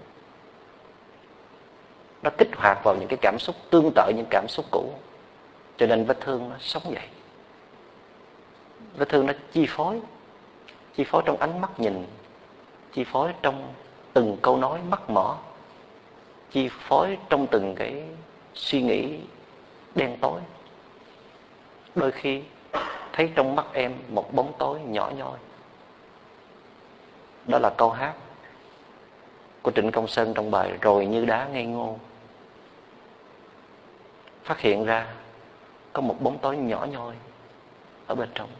Nó kích hoạt vào những cái cảm xúc tương tự những cảm xúc cũ. Cho nên vết thương nó sống dậy. Vết thương nó chi phối. Chi phối trong ánh mắt nhìn, chi phối trong từng câu nói mắc mỏ, chi phối trong từng cái suy nghĩ đen tối. Đôi khi thấy trong mắt em một bóng tối nhỏ nhoi. Đó là câu hát của Trịnh Công Sơn trong bài Rồi Như Đá Ngây Ngô. Phát hiện ra có một bóng tối nhỏ nhoi ở bên trong.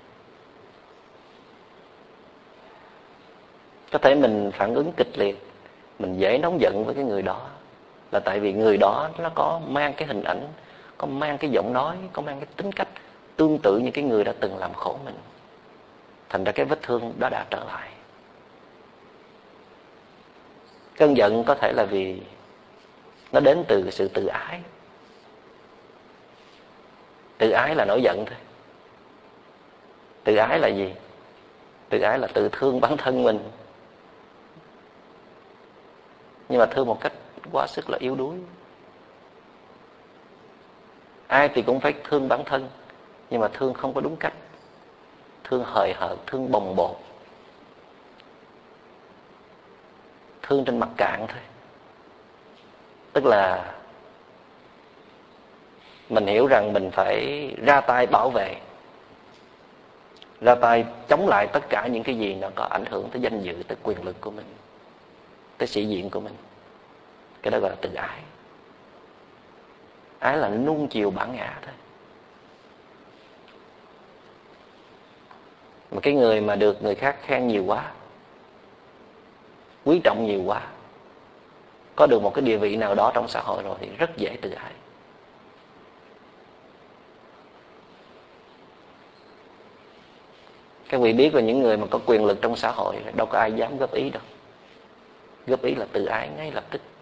Có thể mình phản ứng kịch liệt, mình dễ nóng giận với cái người đó, là tại vì người đó nó có mang cái hình ảnh, có mang cái giọng nói, có mang cái tính cách tương tự như cái người đã từng làm khổ mình. Thành ra cái vết thương đó đã trở lại. Cơn giận có thể là vì nó đến từ sự tự ái. Tự ái là nổi giận thôi. Tự ái là gì? Tự ái là tự thương bản thân mình, nhưng mà thương một cách quá sức là yếu đuối. Ai thì cũng phải thương bản thân, nhưng mà thương không có đúng cách. Thương hời hợt, thương bồng bột, thương trên mặt cạn thôi. Tức là mình hiểu rằng mình phải ra tay bảo vệ, ra tay chống lại tất cả những cái gì nó có ảnh hưởng tới danh dự, tới quyền lực của mình, tới sĩ diện của mình. Cái đó gọi là tự ái. Ái là nuông chiều bản ngã thôi. Mà cái người mà được người khác khen nhiều quá, quý trọng nhiều quá, có được một cái địa vị nào đó trong xã hội rồi thì rất dễ tự ái. Các vị biết là những người mà có quyền lực trong xã hội đâu có ai dám góp ý đâu. Góp ý là tự ái ngay lập tức.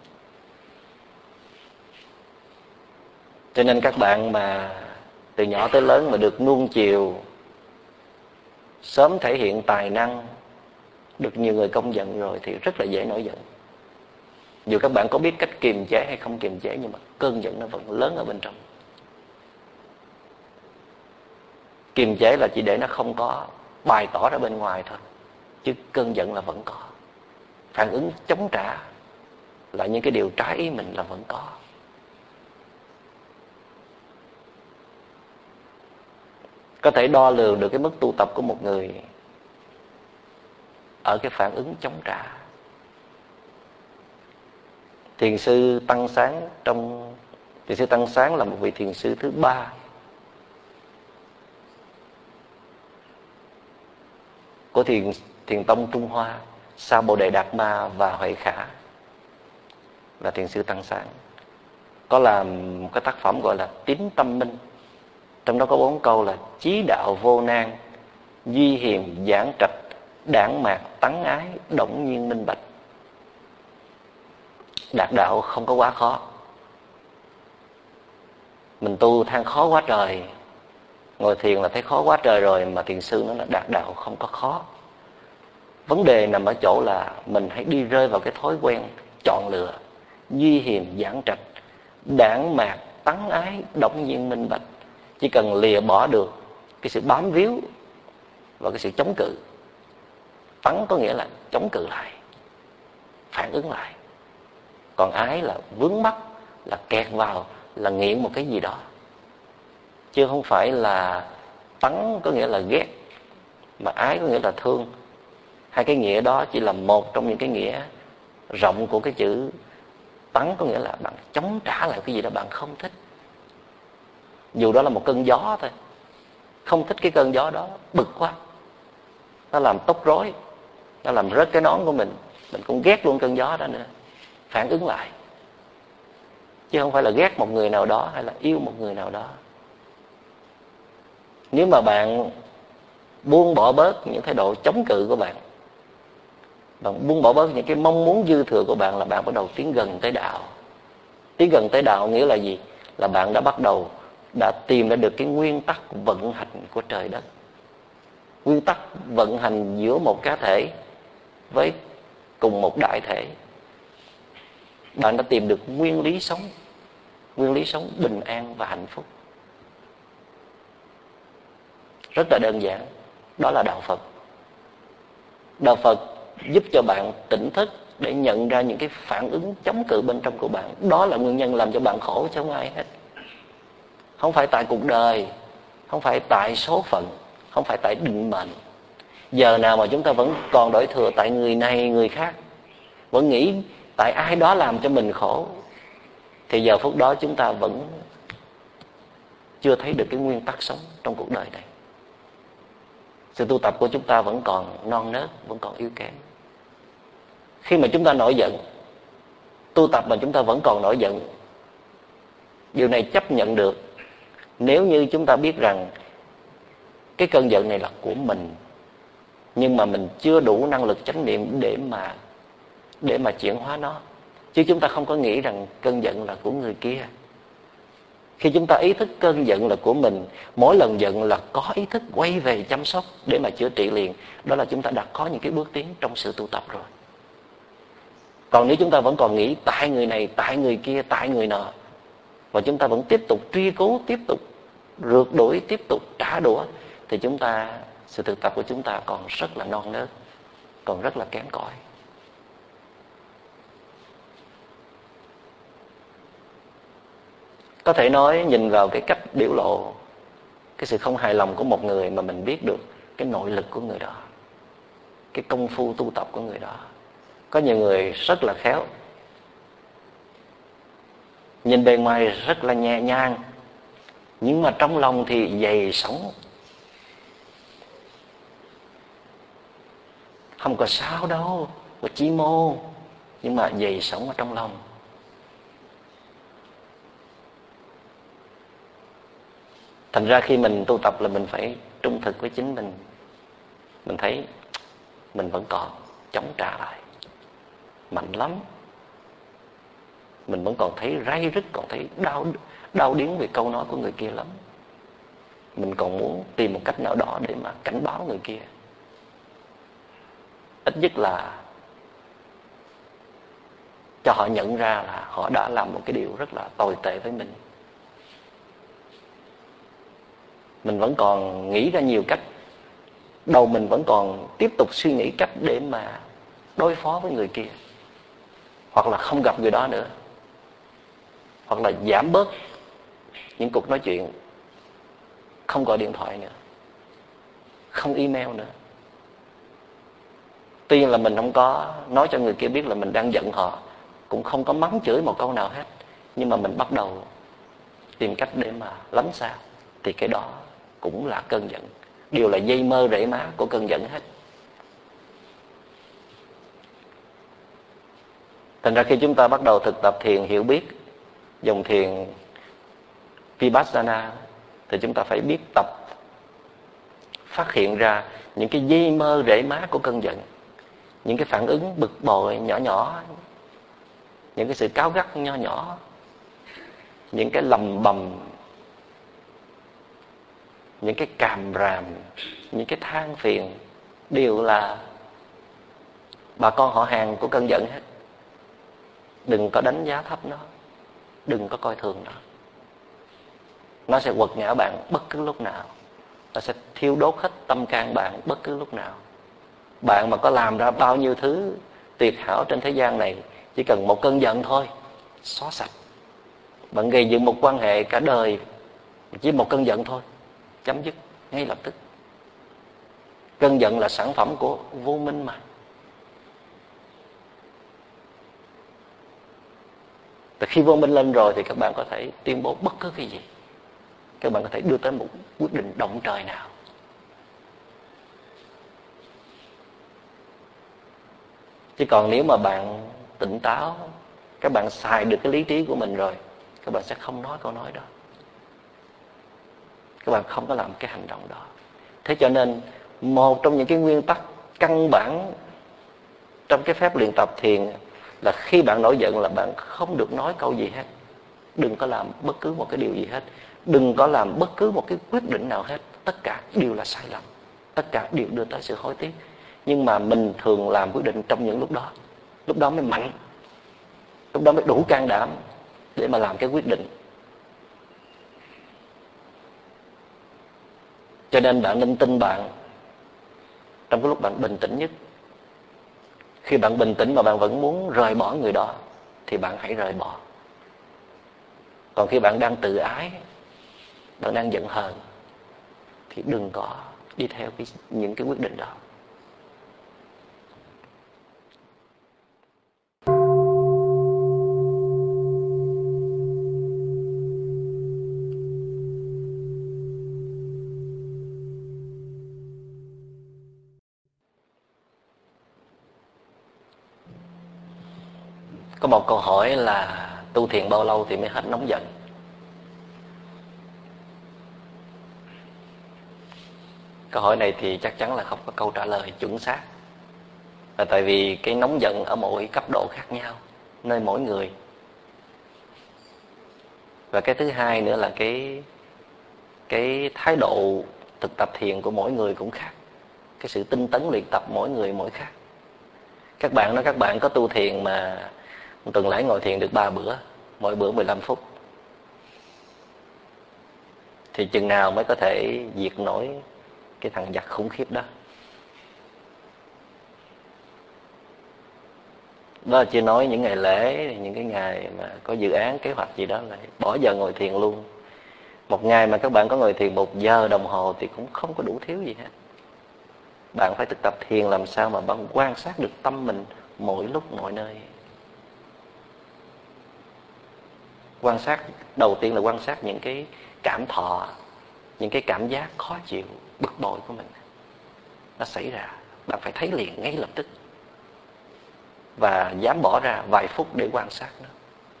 Cho nên các bạn mà từ nhỏ tới lớn mà được nuông chiều, sớm thể hiện tài năng, được nhiều người công nhận rồi thì rất là dễ nổi giận. Dù các bạn có biết cách kiềm chế hay không kiềm chế, nhưng mà cơn giận nó vẫn lớn ở bên trong. Kiềm chế là chỉ để nó không có bày tỏ ra bên ngoài thôi, chứ cơn giận là vẫn có. Phản ứng chống trả là những cái điều trái ý mình là vẫn có. Có thể đo lường được cái mức tu tập của một người ở cái phản ứng chống trả. Thiền sư Tăng Sáng trong Thiền sư Tăng Sáng là một vị thiền sư thứ ba của thiền thiền tông Trung Hoa, sau Bồ Đề Đạt Ma và Huệ Khả, là thiền sư Tăng Sáng. Có làm một cái tác phẩm gọi là Tín Tâm Minh. Trong đó có bốn câu là: chí đạo vô nan, duy hiềm giảng trạch, đãng mạc tắng ái, động nhiên minh bạch. Đạt đạo không có quá khó. Mình tu than khó quá trời, ngồi thiền là thấy khó quá trời rồi, mà thiền sư nói là đạt đạo không có khó. Vấn đề nằm ở chỗ là mình hãy đi rơi vào cái thói quen chọn lựa, duy hiềm giảng trạch, đãng mạc tắng ái, động nhiên minh bạch. Chỉ cần lìa bỏ được cái sự bám víu và cái sự chống cự. Tắng có nghĩa là chống cự lại, phản ứng lại. Còn ái là vướng mắc, là kẹt vào, là nghiện một cái gì đó. Chứ không phải là tắng có nghĩa là ghét, mà ái có nghĩa là thương. Hai cái nghĩa đó chỉ là một trong những cái nghĩa rộng của cái chữ tắng, có nghĩa là bạn chống trả lại cái gì đó bạn không thích. Dù đó là một cơn gió thôi, không thích cái cơn gió đó, bực quá, nó làm tóc rối, nó làm rớt cái nón của mình, mình cũng ghét luôn cơn gió đó nữa. Phản ứng lại, chứ không phải là ghét một người nào đó hay là yêu một người nào đó. Nếu mà bạn buông bỏ bớt những thái độ chống cự của bạn, bạn buông bỏ bớt những cái mong muốn dư thừa của bạn, là bạn bắt đầu tiến gần tới đạo. Tiến gần tới đạo nghĩa là gì? Là bạn đã bắt đầu đã tìm ra được cái nguyên tắc vận hành của trời đất, nguyên tắc vận hành giữa một cá thể với cùng một đại thể. Bạn đã tìm được nguyên lý sống, nguyên lý sống bình an và hạnh phúc. Rất là đơn giản, đó là đạo Phật. Đạo Phật giúp cho bạn tỉnh thức để nhận ra những cái phản ứng chống cự bên trong của bạn. Đó là nguyên nhân làm cho bạn khổ, chứ không ai hết. Không phải tại cuộc đời, không phải tại số phận, không phải tại định mệnh. Giờ nào mà chúng ta vẫn còn đổ thừa tại người này người khác, vẫn nghĩ tại ai đó làm cho mình khổ, thì giờ phút đó chúng ta vẫn chưa thấy được cái nguyên tắc sống trong cuộc đời này. Sự tu tập của chúng ta vẫn còn non nớt, vẫn còn yếu kém. Khi mà chúng ta nổi giận, tu tập mà chúng ta vẫn còn nổi giận, điều này chấp nhận được nếu như chúng ta biết rằng cái cơn giận này là của mình, nhưng mà mình chưa đủ năng lực chánh niệm để mà để mà chuyển hóa nó. Chứ chúng ta không có nghĩ rằng cơn giận là của người kia. Khi chúng ta ý thức cơn giận là của mình, mỗi lần giận là có ý thức quay về chăm sóc để mà chữa trị liền, đó là chúng ta đã có những cái bước tiến trong sự tu tập rồi. Còn nếu chúng ta vẫn còn nghĩ tại người này, tại người kia, tại người nọ, và chúng ta vẫn tiếp tục truy cứu, tiếp tục rượt đuổi, tiếp tục trả đũa, thì chúng ta, sự thực tập của chúng ta còn rất là non nớt, còn rất là kém cỏi. Có thể nói nhìn vào cái cách biểu lộ cái sự không hài lòng của một người mà mình biết được cái nội lực của người đó, cái công phu tu tập của người đó. Có nhiều người rất là khéo, nhìn bề ngoài rất là nhẹ nhàng, nhưng mà trong lòng thì dày sóng. Không có sao đâu, có chi mô, nhưng mà dày sóng ở trong lòng. Thành ra khi mình tu tập là mình phải trung thực với chính mình. Mình thấy mình vẫn còn chống trả lại mạnh lắm. Mình vẫn còn thấy ray rứt, còn thấy đau, đau điếng về câu nói của người kia lắm. Mình còn muốn tìm một cách nào đó để mà cảnh báo người kia. Ít nhất là cho họ nhận ra là họ đã làm một cái điều rất là tồi tệ với mình. Mình vẫn còn nghĩ ra nhiều cách, đầu mình vẫn còn tiếp tục suy nghĩ cách để mà đối phó với người kia, hoặc là không gặp người đó nữa, hoặc là giảm bớt những cuộc nói chuyện, không gọi điện thoại nữa, không email nữa. Tuy là mình không có nói cho người kia biết là mình đang giận họ, cũng không có mắng chửi một câu nào hết, nhưng mà mình bắt đầu tìm cách để mà lánh xa, thì cái đó cũng là cơn giận. Đều là dây mơ rễ má của cơn giận hết. Thành ra khi chúng ta bắt đầu thực tập thiền hiểu biết, dòng thiền Vipassana, thì chúng ta phải biết tập phát hiện ra những cái dây mơ rễ má của cơn giận, những cái phản ứng bực bội nhỏ nhỏ, những cái sự cáu gắt nhỏ nhỏ, những cái lầm bầm, những cái càm ràm, những cái than phiền, đều là bà con họ hàng của cơn giận hết. Đừng có đánh giá thấp nó, đừng có coi thường nó. Nó sẽ quật ngã bạn bất cứ lúc nào, nó sẽ thiêu đốt hết tâm can bạn bất cứ lúc nào. Bạn mà có làm ra bao nhiêu thứ tuyệt hảo trên thế gian này, chỉ cần một cơn giận thôi, xóa sạch. Bạn gây dựng một quan hệ cả đời chỉ một cơn giận thôi, chấm dứt ngay lập tức. Cơn giận là sản phẩm của vô minh mà. Từ khi vô minh lên rồi thì các bạn có thể tuyên bố bất cứ cái gì, các bạn có thể đưa tới một quyết định động trời nào. Chứ còn nếu mà bạn tỉnh táo, các bạn xài được cái lý trí của mình rồi, các bạn sẽ không nói câu nói đó, các bạn không có làm cái hành động đó. Thế cho nên một trong những cái nguyên tắc căn bản trong cái phép luyện tập thiền là khi bạn nổi giận là bạn không được nói câu gì hết, đừng có làm bất cứ một cái điều gì hết, đừng có làm bất cứ một cái quyết định nào hết. Tất cả đều là sai lầm, tất cả đều đưa tới sự hối tiếc. Nhưng mà mình thường làm quyết định trong những lúc đó, lúc đó mới mạnh, lúc đó mới đủ can đảm để mà làm cái quyết định. Cho nên bạn nên tin bạn trong cái lúc bạn bình tĩnh nhất. Khi bạn bình tĩnh mà bạn vẫn muốn rời bỏ người đó thì bạn hãy rời bỏ. Còn khi bạn đang tự ái, bạn đang giận hờn thì đừng có đi theo cái, những cái quyết định đó. Có một câu hỏi là tu thiền bao lâu thì mới hết nóng giận? Câu hỏi này thì chắc chắn là không có câu trả lời chuẩn xác. Là tại vì cái nóng giận ở mỗi cấp độ khác nhau, nơi mỗi người. Và cái thứ hai nữa là cái cái thái độ thực tập thiền của mỗi người cũng khác. Cái sự tinh tấn luyện tập mỗi người mỗi khác. Các bạn nói các bạn có tu thiền mà một tuần lễ ngồi thiền được ba bữa, mỗi bữa mười lăm phút, thì chừng nào mới có thể diệt nổi cái thằng giặc khủng khiếp đó? Đó là chưa nói những ngày lễ, những cái ngày mà có dự án, kế hoạch gì đó là bỏ giờ ngồi thiền luôn. Một ngày mà các bạn có ngồi thiền một giờ đồng hồ thì cũng không có đủ thiếu gì hết. Bạn phải thực tập thiền làm sao mà bạn quan sát được tâm mình mỗi lúc mọi nơi. Quan sát, đầu tiên là quan sát những cái cảm thọ, những cái cảm giác khó chịu, bực bội của mình. Nó xảy ra, bạn phải thấy liền ngay lập tức. Và dám bỏ ra vài phút để quan sát nó.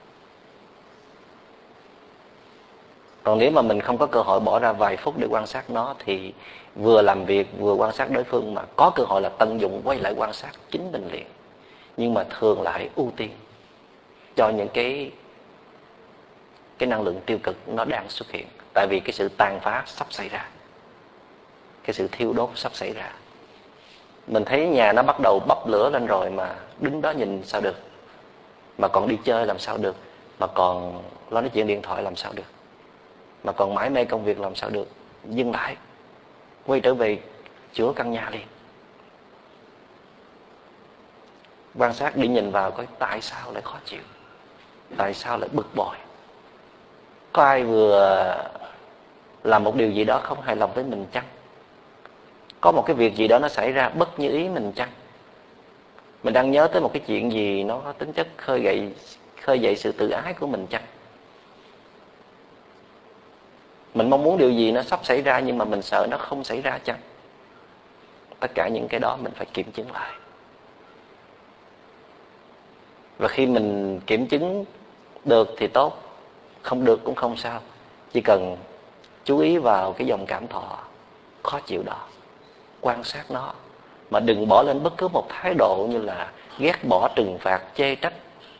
Còn nếu mà mình không có cơ hội bỏ ra vài phút để quan sát nó, thì vừa làm việc vừa quan sát đối phương, mà có cơ hội là tận dụng quay lại quan sát chính mình liền. Nhưng mà thường lại ưu tiên cho những cái cái năng lượng tiêu cực nó đang xuất hiện. Tại vì cái sự tàn phá sắp xảy ra, cái sự thiêu đốt sắp xảy ra. Mình thấy nhà nó bắt đầu bốc lửa lên rồi mà đứng đó nhìn sao được? Mà còn đi chơi làm sao được? Mà còn lo nói chuyện điện thoại làm sao được? Mà còn mải mê công việc làm sao được? Dừng lại, quay trở về chữa căn nhà liền. Quan sát đi, nhìn vào coi tại sao lại khó chịu, tại sao lại bực bội. Có ai vừa làm một điều gì đó không hài lòng với mình chăng? Có một cái việc gì đó nó xảy ra bất như ý mình chăng? Mình đang nhớ tới một cái chuyện gì nó có tính chất khơi gậy, khơi dậy sự tự ái của mình chăng? Mình mong muốn điều gì nó sắp xảy ra nhưng mà mình sợ nó không xảy ra chăng? Tất cả những cái đó mình phải kiểm chứng lại. Và khi mình kiểm chứng được thì tốt, không được cũng không sao. Chỉ cần chú ý vào cái dòng cảm thọ khó chịu đó, quan sát nó, mà đừng bỏ lên bất cứ một thái độ như là ghét bỏ, trừng phạt, chê trách.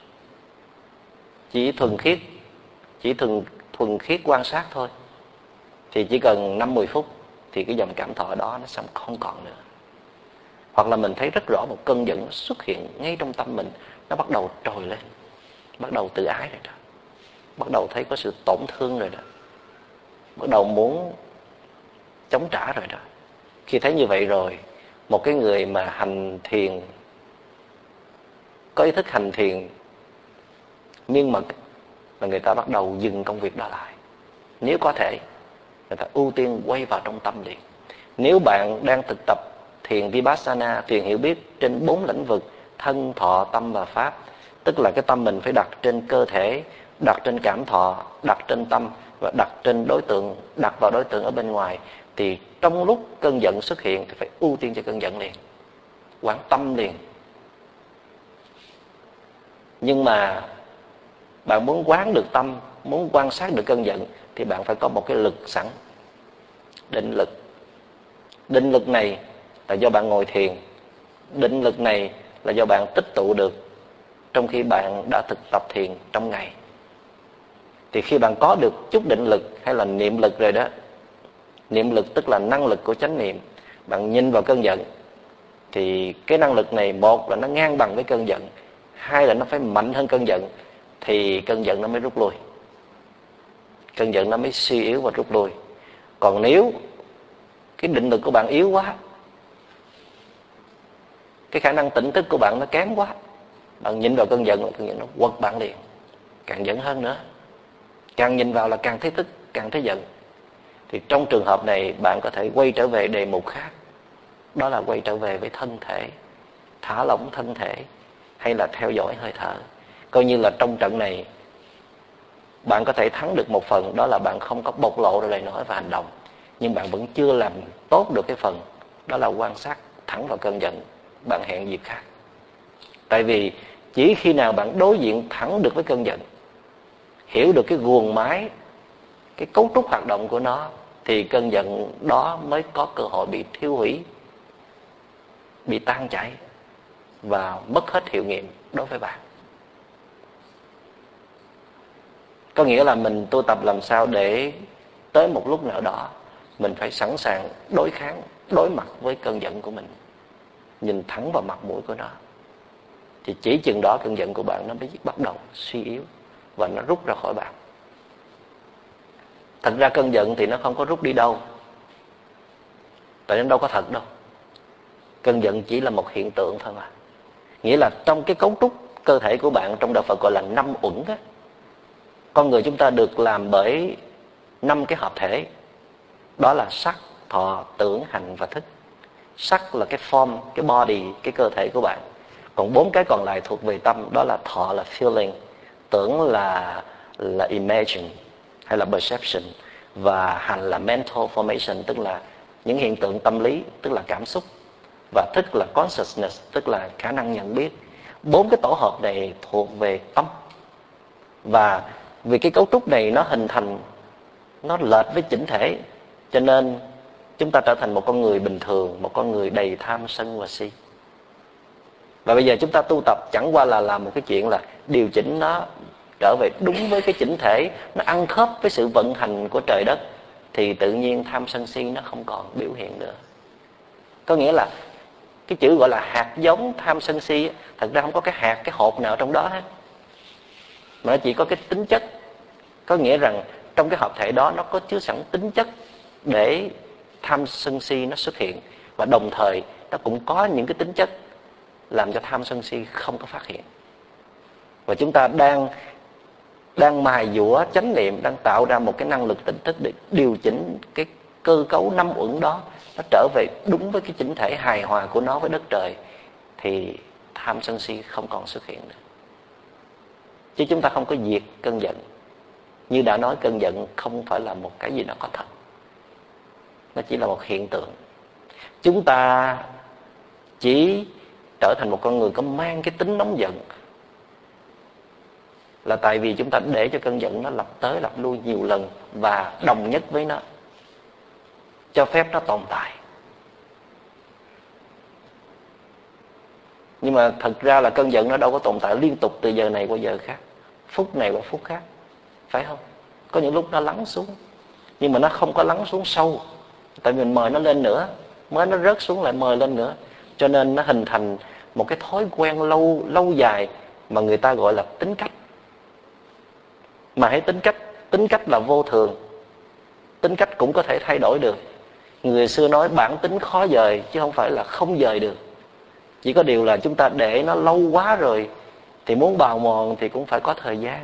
Chỉ thuần khiết, chỉ thuần, thuần khiết quan sát thôi. Thì chỉ cần năm mười phút thì cái dòng cảm thọ đó nó sẽ không còn nữa. Hoặc là mình thấy rất rõ một cơn giận nó xuất hiện ngay trong tâm mình, nó bắt đầu trồi lên, bắt đầu tự ái rồi đó, bắt đầu thấy có sự tổn thương rồi đó, bắt đầu muốn chống trả rồi đó. Khi thấy như vậy rồi, một cái người mà hành thiền, có ý thức hành thiền nhưng mà là người ta bắt đầu dừng công việc đó lại. Nếu có thể, người ta ưu tiên quay vào trong tâm liền. Nếu bạn đang thực tập thiền Vipassana, thiền hiểu biết trên bốn lĩnh vực thân, thọ, tâm và pháp, tức là cái tâm mình phải đặt trên cơ thể, đặt trên cảm thọ, đặt trên tâm và đặt trên đối tượng, đặt vào đối tượng ở bên ngoài, thì trong lúc cơn giận xuất hiện thì phải ưu tiên cho cơn giận liền, quán tâm liền. Nhưng mà bạn muốn quán được tâm, muốn quan sát được cơn giận thì bạn phải có một cái lực sẵn, định lực. Định lực này là do bạn ngồi thiền. Định lực này là do bạn tích tụ được trong khi bạn đã thực tập thiền trong ngày. Thì khi bạn có được chút định lực hay là niệm lực rồi đó, niệm lực tức là năng lực của chánh niệm, bạn nhìn vào cơn giận thì cái năng lực này, một là nó ngang bằng với cơn giận, hai là nó phải mạnh hơn cơn giận, thì cơn giận nó mới rút lui, cơn giận nó mới suy yếu và rút lui. Còn nếu cái định lực của bạn yếu quá, cái khả năng tỉnh thức của bạn nó kém quá, bạn nhìn vào cơn giận, cơn giận nó quật bạn liền, càng giận hơn nữa. Càng nhìn vào là càng thấy tức, càng thấy giận. Thì trong trường hợp này bạn có thể quay trở về đề mục khác. Đó là quay trở về với thân thể, thả lỏng thân thể, hay là theo dõi hơi thở. Coi như là trong trận này bạn có thể thắng được một phần, đó là bạn không có bộc lộ ra lời nói và hành động. Nhưng bạn vẫn chưa làm tốt được cái phần, đó là quan sát thẳng vào cơn giận. Bạn hẹn dịp khác. Tại vì chỉ khi nào bạn đối diện thẳng được với cơn giận, hiểu được cái guồng máy, cái cấu trúc hoạt động của nó, thì cơn giận đó mới có cơ hội bị thiêu hủy, bị tan chảy và mất hết hiệu nghiệm đối với bạn. Có nghĩa là mình tu tập làm sao để tới một lúc nào đó mình phải sẵn sàng đối kháng, đối mặt với cơn giận của mình, nhìn thẳng vào mặt mũi của nó. Thì chỉ chừng đó cơn giận của bạn nó mới bắt đầu suy yếu và nó rút ra khỏi bạn. Thật ra cơn giận thì nó không có rút đi đâu, tại nó đâu có thật đâu. Cơn giận chỉ là một hiện tượng thôi mà. Nghĩa là trong cái cấu trúc cơ thể của bạn, trong đạo Phật gọi là năm uẩn á. Con người chúng ta được làm bởi năm cái hợp thể. Đó là sắc, thọ, tưởng, hành và thức. Sắc là cái form, cái body, cái cơ thể của bạn. Còn bốn cái còn lại thuộc về tâm. Đó là thọ là feeling, tưởng là là imagine hay là perception, và hành là mental formation, tức là những hiện tượng tâm lý, tức là cảm xúc, và thức là consciousness, tức là khả năng nhận biết. Bốn cái tổ hợp này thuộc về tâm. Và vì cái cấu trúc này nó hình thành, nó lệch với chỉnh thể, cho nên chúng ta trở thành một con người bình thường, một con người đầy tham sân và si. Và bây giờ chúng ta tu tập chẳng qua là làm một cái chuyện là điều chỉnh nó trở về đúng với cái chỉnh thể, nó ăn khớp với sự vận hành của trời đất, thì tự nhiên tham sân si nó không còn biểu hiện nữa. Có nghĩa là cái chữ gọi là hạt giống tham sân si, thật ra không có cái hạt, cái hột nào trong đó hết, mà nó chỉ có cái tính chất. Có nghĩa rằng trong cái hợp thể đó nó có chứa sẵn tính chất để tham sân si nó xuất hiện, và đồng thời nó cũng có những cái tính chất làm cho tham sân si không có phát hiện. Và chúng ta đang đang mài dũa chánh niệm, đang tạo ra một cái năng lực tỉnh thức để điều chỉnh cái cơ cấu năm uẩn đó, nó trở về đúng với cái chỉnh thể hài hòa của nó với đất trời, thì tham sân si không còn xuất hiện nữa. Chứ chúng ta không có diệt cơn giận. Như đã nói, cơn giận không phải là một cái gì đó có thật, nó chỉ là một hiện tượng. Chúng ta chỉ trở thành một con người có mang cái tính nóng giận là tại vì chúng ta để cho cơn giận nó lặp tới lặp lui nhiều lần và đồng nhất với nó, cho phép nó tồn tại. Nhưng mà thật ra là cơn giận nó đâu có tồn tại liên tục từ giờ này qua giờ khác, phút này qua phút khác, phải không? Có những lúc nó lắng xuống, nhưng mà nó không có lắng xuống sâu, tại vì mình mời nó lên nữa, mới nó rớt xuống lại mời lên nữa, cho nên nó hình thành một cái thói quen lâu lâu dài mà người ta gọi là tính cách. Mà hãy tính cách, tính cách là vô thường, tính cách cũng có thể thay đổi được. Người xưa nói bản tính khó dời, chứ không phải là không dời được. Chỉ có điều là chúng ta để nó lâu quá rồi, thì muốn bào mòn thì cũng phải có thời gian.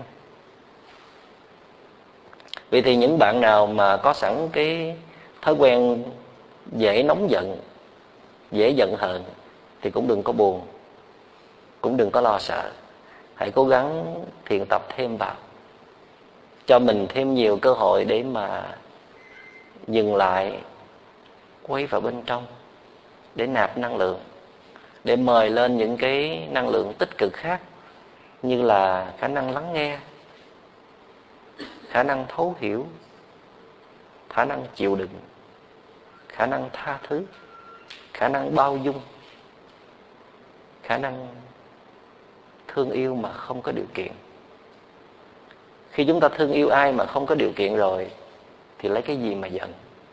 Vậy thì những bạn nào mà có sẵn cái thói quen dễ nóng giận, dễ giận hờn, thì cũng đừng có buồn, cũng đừng có lo sợ. Hãy cố gắng thiền tập thêm vào, cho mình thêm nhiều cơ hội để mà dừng lại, quay vào bên trong, để nạp năng lượng, để mời lên những cái năng lượng tích cực khác, như là khả năng lắng nghe, khả năng thấu hiểu, khả năng chịu đựng, khả năng tha thứ, khả năng bao dung, khả năng thương yêu mà không có điều kiện. Khi chúng ta thương yêu ai mà không có điều kiện rồi, thì lấy cái gì mà giận?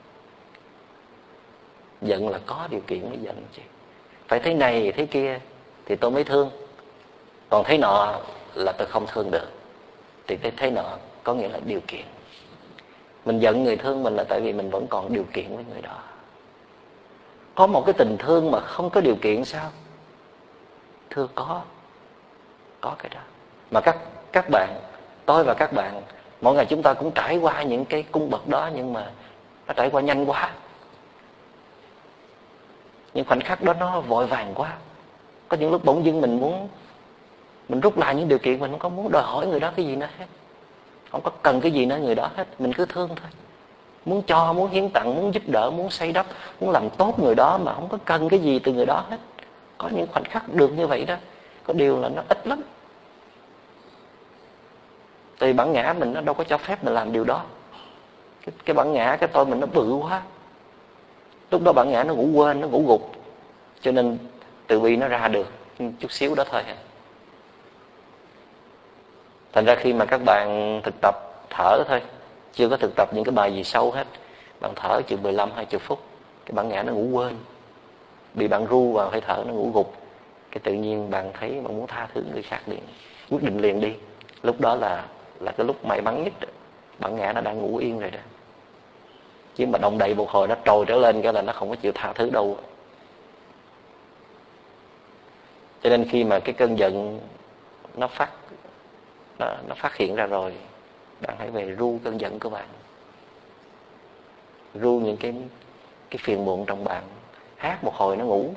Giận là có điều kiện mới giận chứ. Phải thế này thế kia thì tôi mới thương, còn thế nọ là tôi không thương được. Thì cái thế nọ có nghĩa là điều kiện. Mình giận người thương mình là tại vì mình vẫn còn điều kiện với người đó. Có một cái tình thương mà không có điều kiện sao? Thưa có, có cái đó. Mà các các bạn, tôi và các bạn, mỗi ngày chúng ta cũng trải qua những cái cung bậc đó, nhưng mà Nó trải qua nhanh quá. Những khoảnh khắc đó nó vội vàng quá. Có những lúc bỗng dưng mình muốn mình rút lại những điều kiện, mình không có muốn đòi hỏi người đó cái gì nữa hết, không có cần cái gì nữa người đó hết. Mình cứ thương thôi, muốn cho, muốn hiến tặng, muốn giúp đỡ, muốn xây đắp, muốn làm tốt người đó, mà không có cần cái gì từ người đó hết. Có những khoảnh khắc được như vậy đó. Có điều là nó ít lắm. Tại bản ngã mình nó đâu có cho phép mình làm điều đó. Cái, cái bản ngã, cái tôi mình nó bự quá. Lúc đó bản ngã nó ngủ quên, nó ngủ gục. Cho nên từ bi nó ra được chút xíu đó thôi. Thành ra khi mà các bạn thực tập thở thôi, chưa có thực tập những cái bài gì sâu hết, bạn thở chừng mười lăm hai mươi phút, cái bản ngã nó ngủ quên, bị bạn ru vào hơi thở, nó ngủ gục. Cái tự nhiên bạn thấy bạn muốn tha thứ người khác liền, quyết định liền đi. Lúc đó là là cái lúc may mắn nhất. Bản ngã nó đang ngủ yên rồi đó. Chứ mà động đậy một hồi nó trồi trở lên cái là nó không có chịu tha thứ đâu. Cho nên khi mà cái cơn giận nó phát nó, nó phát hiện ra rồi, bạn hãy về ru cơn giận của bạn, ru những cái cái phiền muộn trong bạn. Hát một hồi nó ngủ,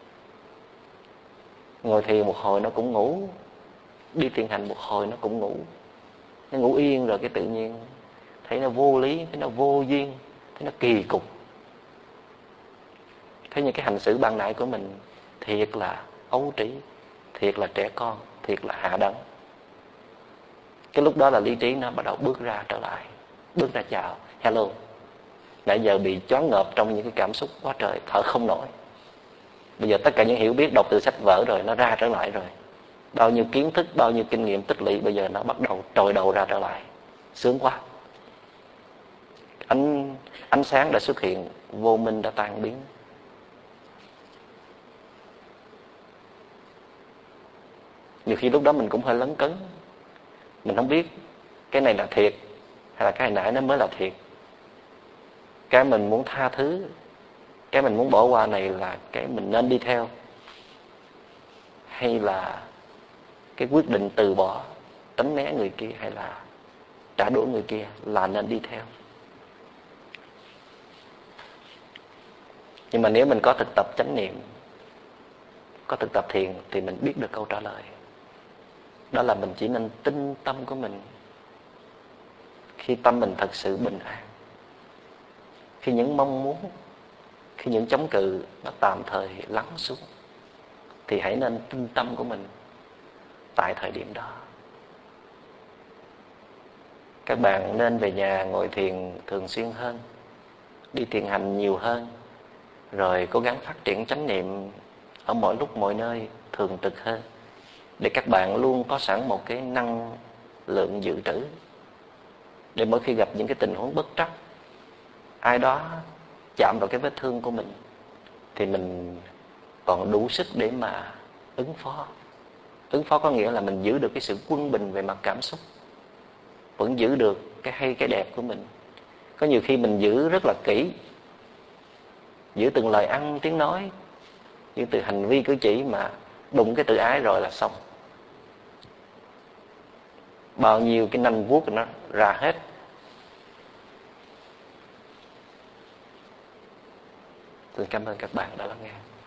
ngồi thiền một hồi nó cũng ngủ, đi thiền hành một hồi nó cũng ngủ. Nó ngủ yên rồi cái tự nhiên thấy nó vô lý, thấy nó vô duyên, thấy nó kỳ cục, thấy những cái hành xử ban nãy của mình thiệt là ấu trĩ, thiệt là trẻ con, thiệt là hạ đẳng. Cái lúc đó là lý trí nó bắt đầu bước ra trở lại, bước ra chào hello. Nãy giờ bị choáng ngợp trong những cái cảm xúc quá trời, thở không nổi. Bây giờ tất cả những hiểu biết đọc từ sách vở rồi, nó ra trở lại rồi. Bao nhiêu kiến thức, bao nhiêu kinh nghiệm tích lũy, bây giờ nó bắt đầu trồi đầu ra trở lại. Sướng quá. Ánh, ánh sáng đã xuất hiện, vô minh đã tan biến. Nhiều khi lúc đó mình cũng hơi lấn cấn. Mình không biết cái này là thiệt hay là cái hồi nãy nó mới là thiệt. Cái mình muốn tha thứ, cái mình muốn bỏ qua này là cái mình nên đi theo, hay là cái quyết định từ bỏ, tránh né người kia hay là trả đũa người kia là nên đi theo. Nhưng mà nếu mình có thực tập chánh niệm, có thực tập thiền, thì mình biết được câu trả lời. Đó là mình chỉ nên tin tâm của mình. Khi tâm mình thật sự bình an, khi những mong muốn, khi những chống cự nó tạm thời lắng xuống, thì hãy nên tin tâm của mình tại thời điểm đó. Các bạn nên về nhà ngồi thiền thường xuyên hơn, đi thiền hành nhiều hơn, rồi cố gắng phát triển chánh niệm ở mọi lúc mọi nơi thường trực hơn, để các bạn luôn có sẵn một cái năng lượng dự trữ, để mỗi khi gặp những cái tình huống bất trắc, ai đó chạm vào cái vết thương của mình, thì mình còn đủ sức để mà ứng phó. Ứng phó có nghĩa là mình giữ được cái sự quân bình về mặt cảm xúc, vẫn giữ được cái hay cái đẹp của mình. Có nhiều khi mình giữ rất là kỹ, giữ từng lời ăn tiếng nói, giữ từ hành vi cử chỉ, mà đụng cái tự ái rồi là xong. Bao nhiêu cái nanh vuốt nó ra hết. Tôi cảm ơn các bạn đã lắng nghe.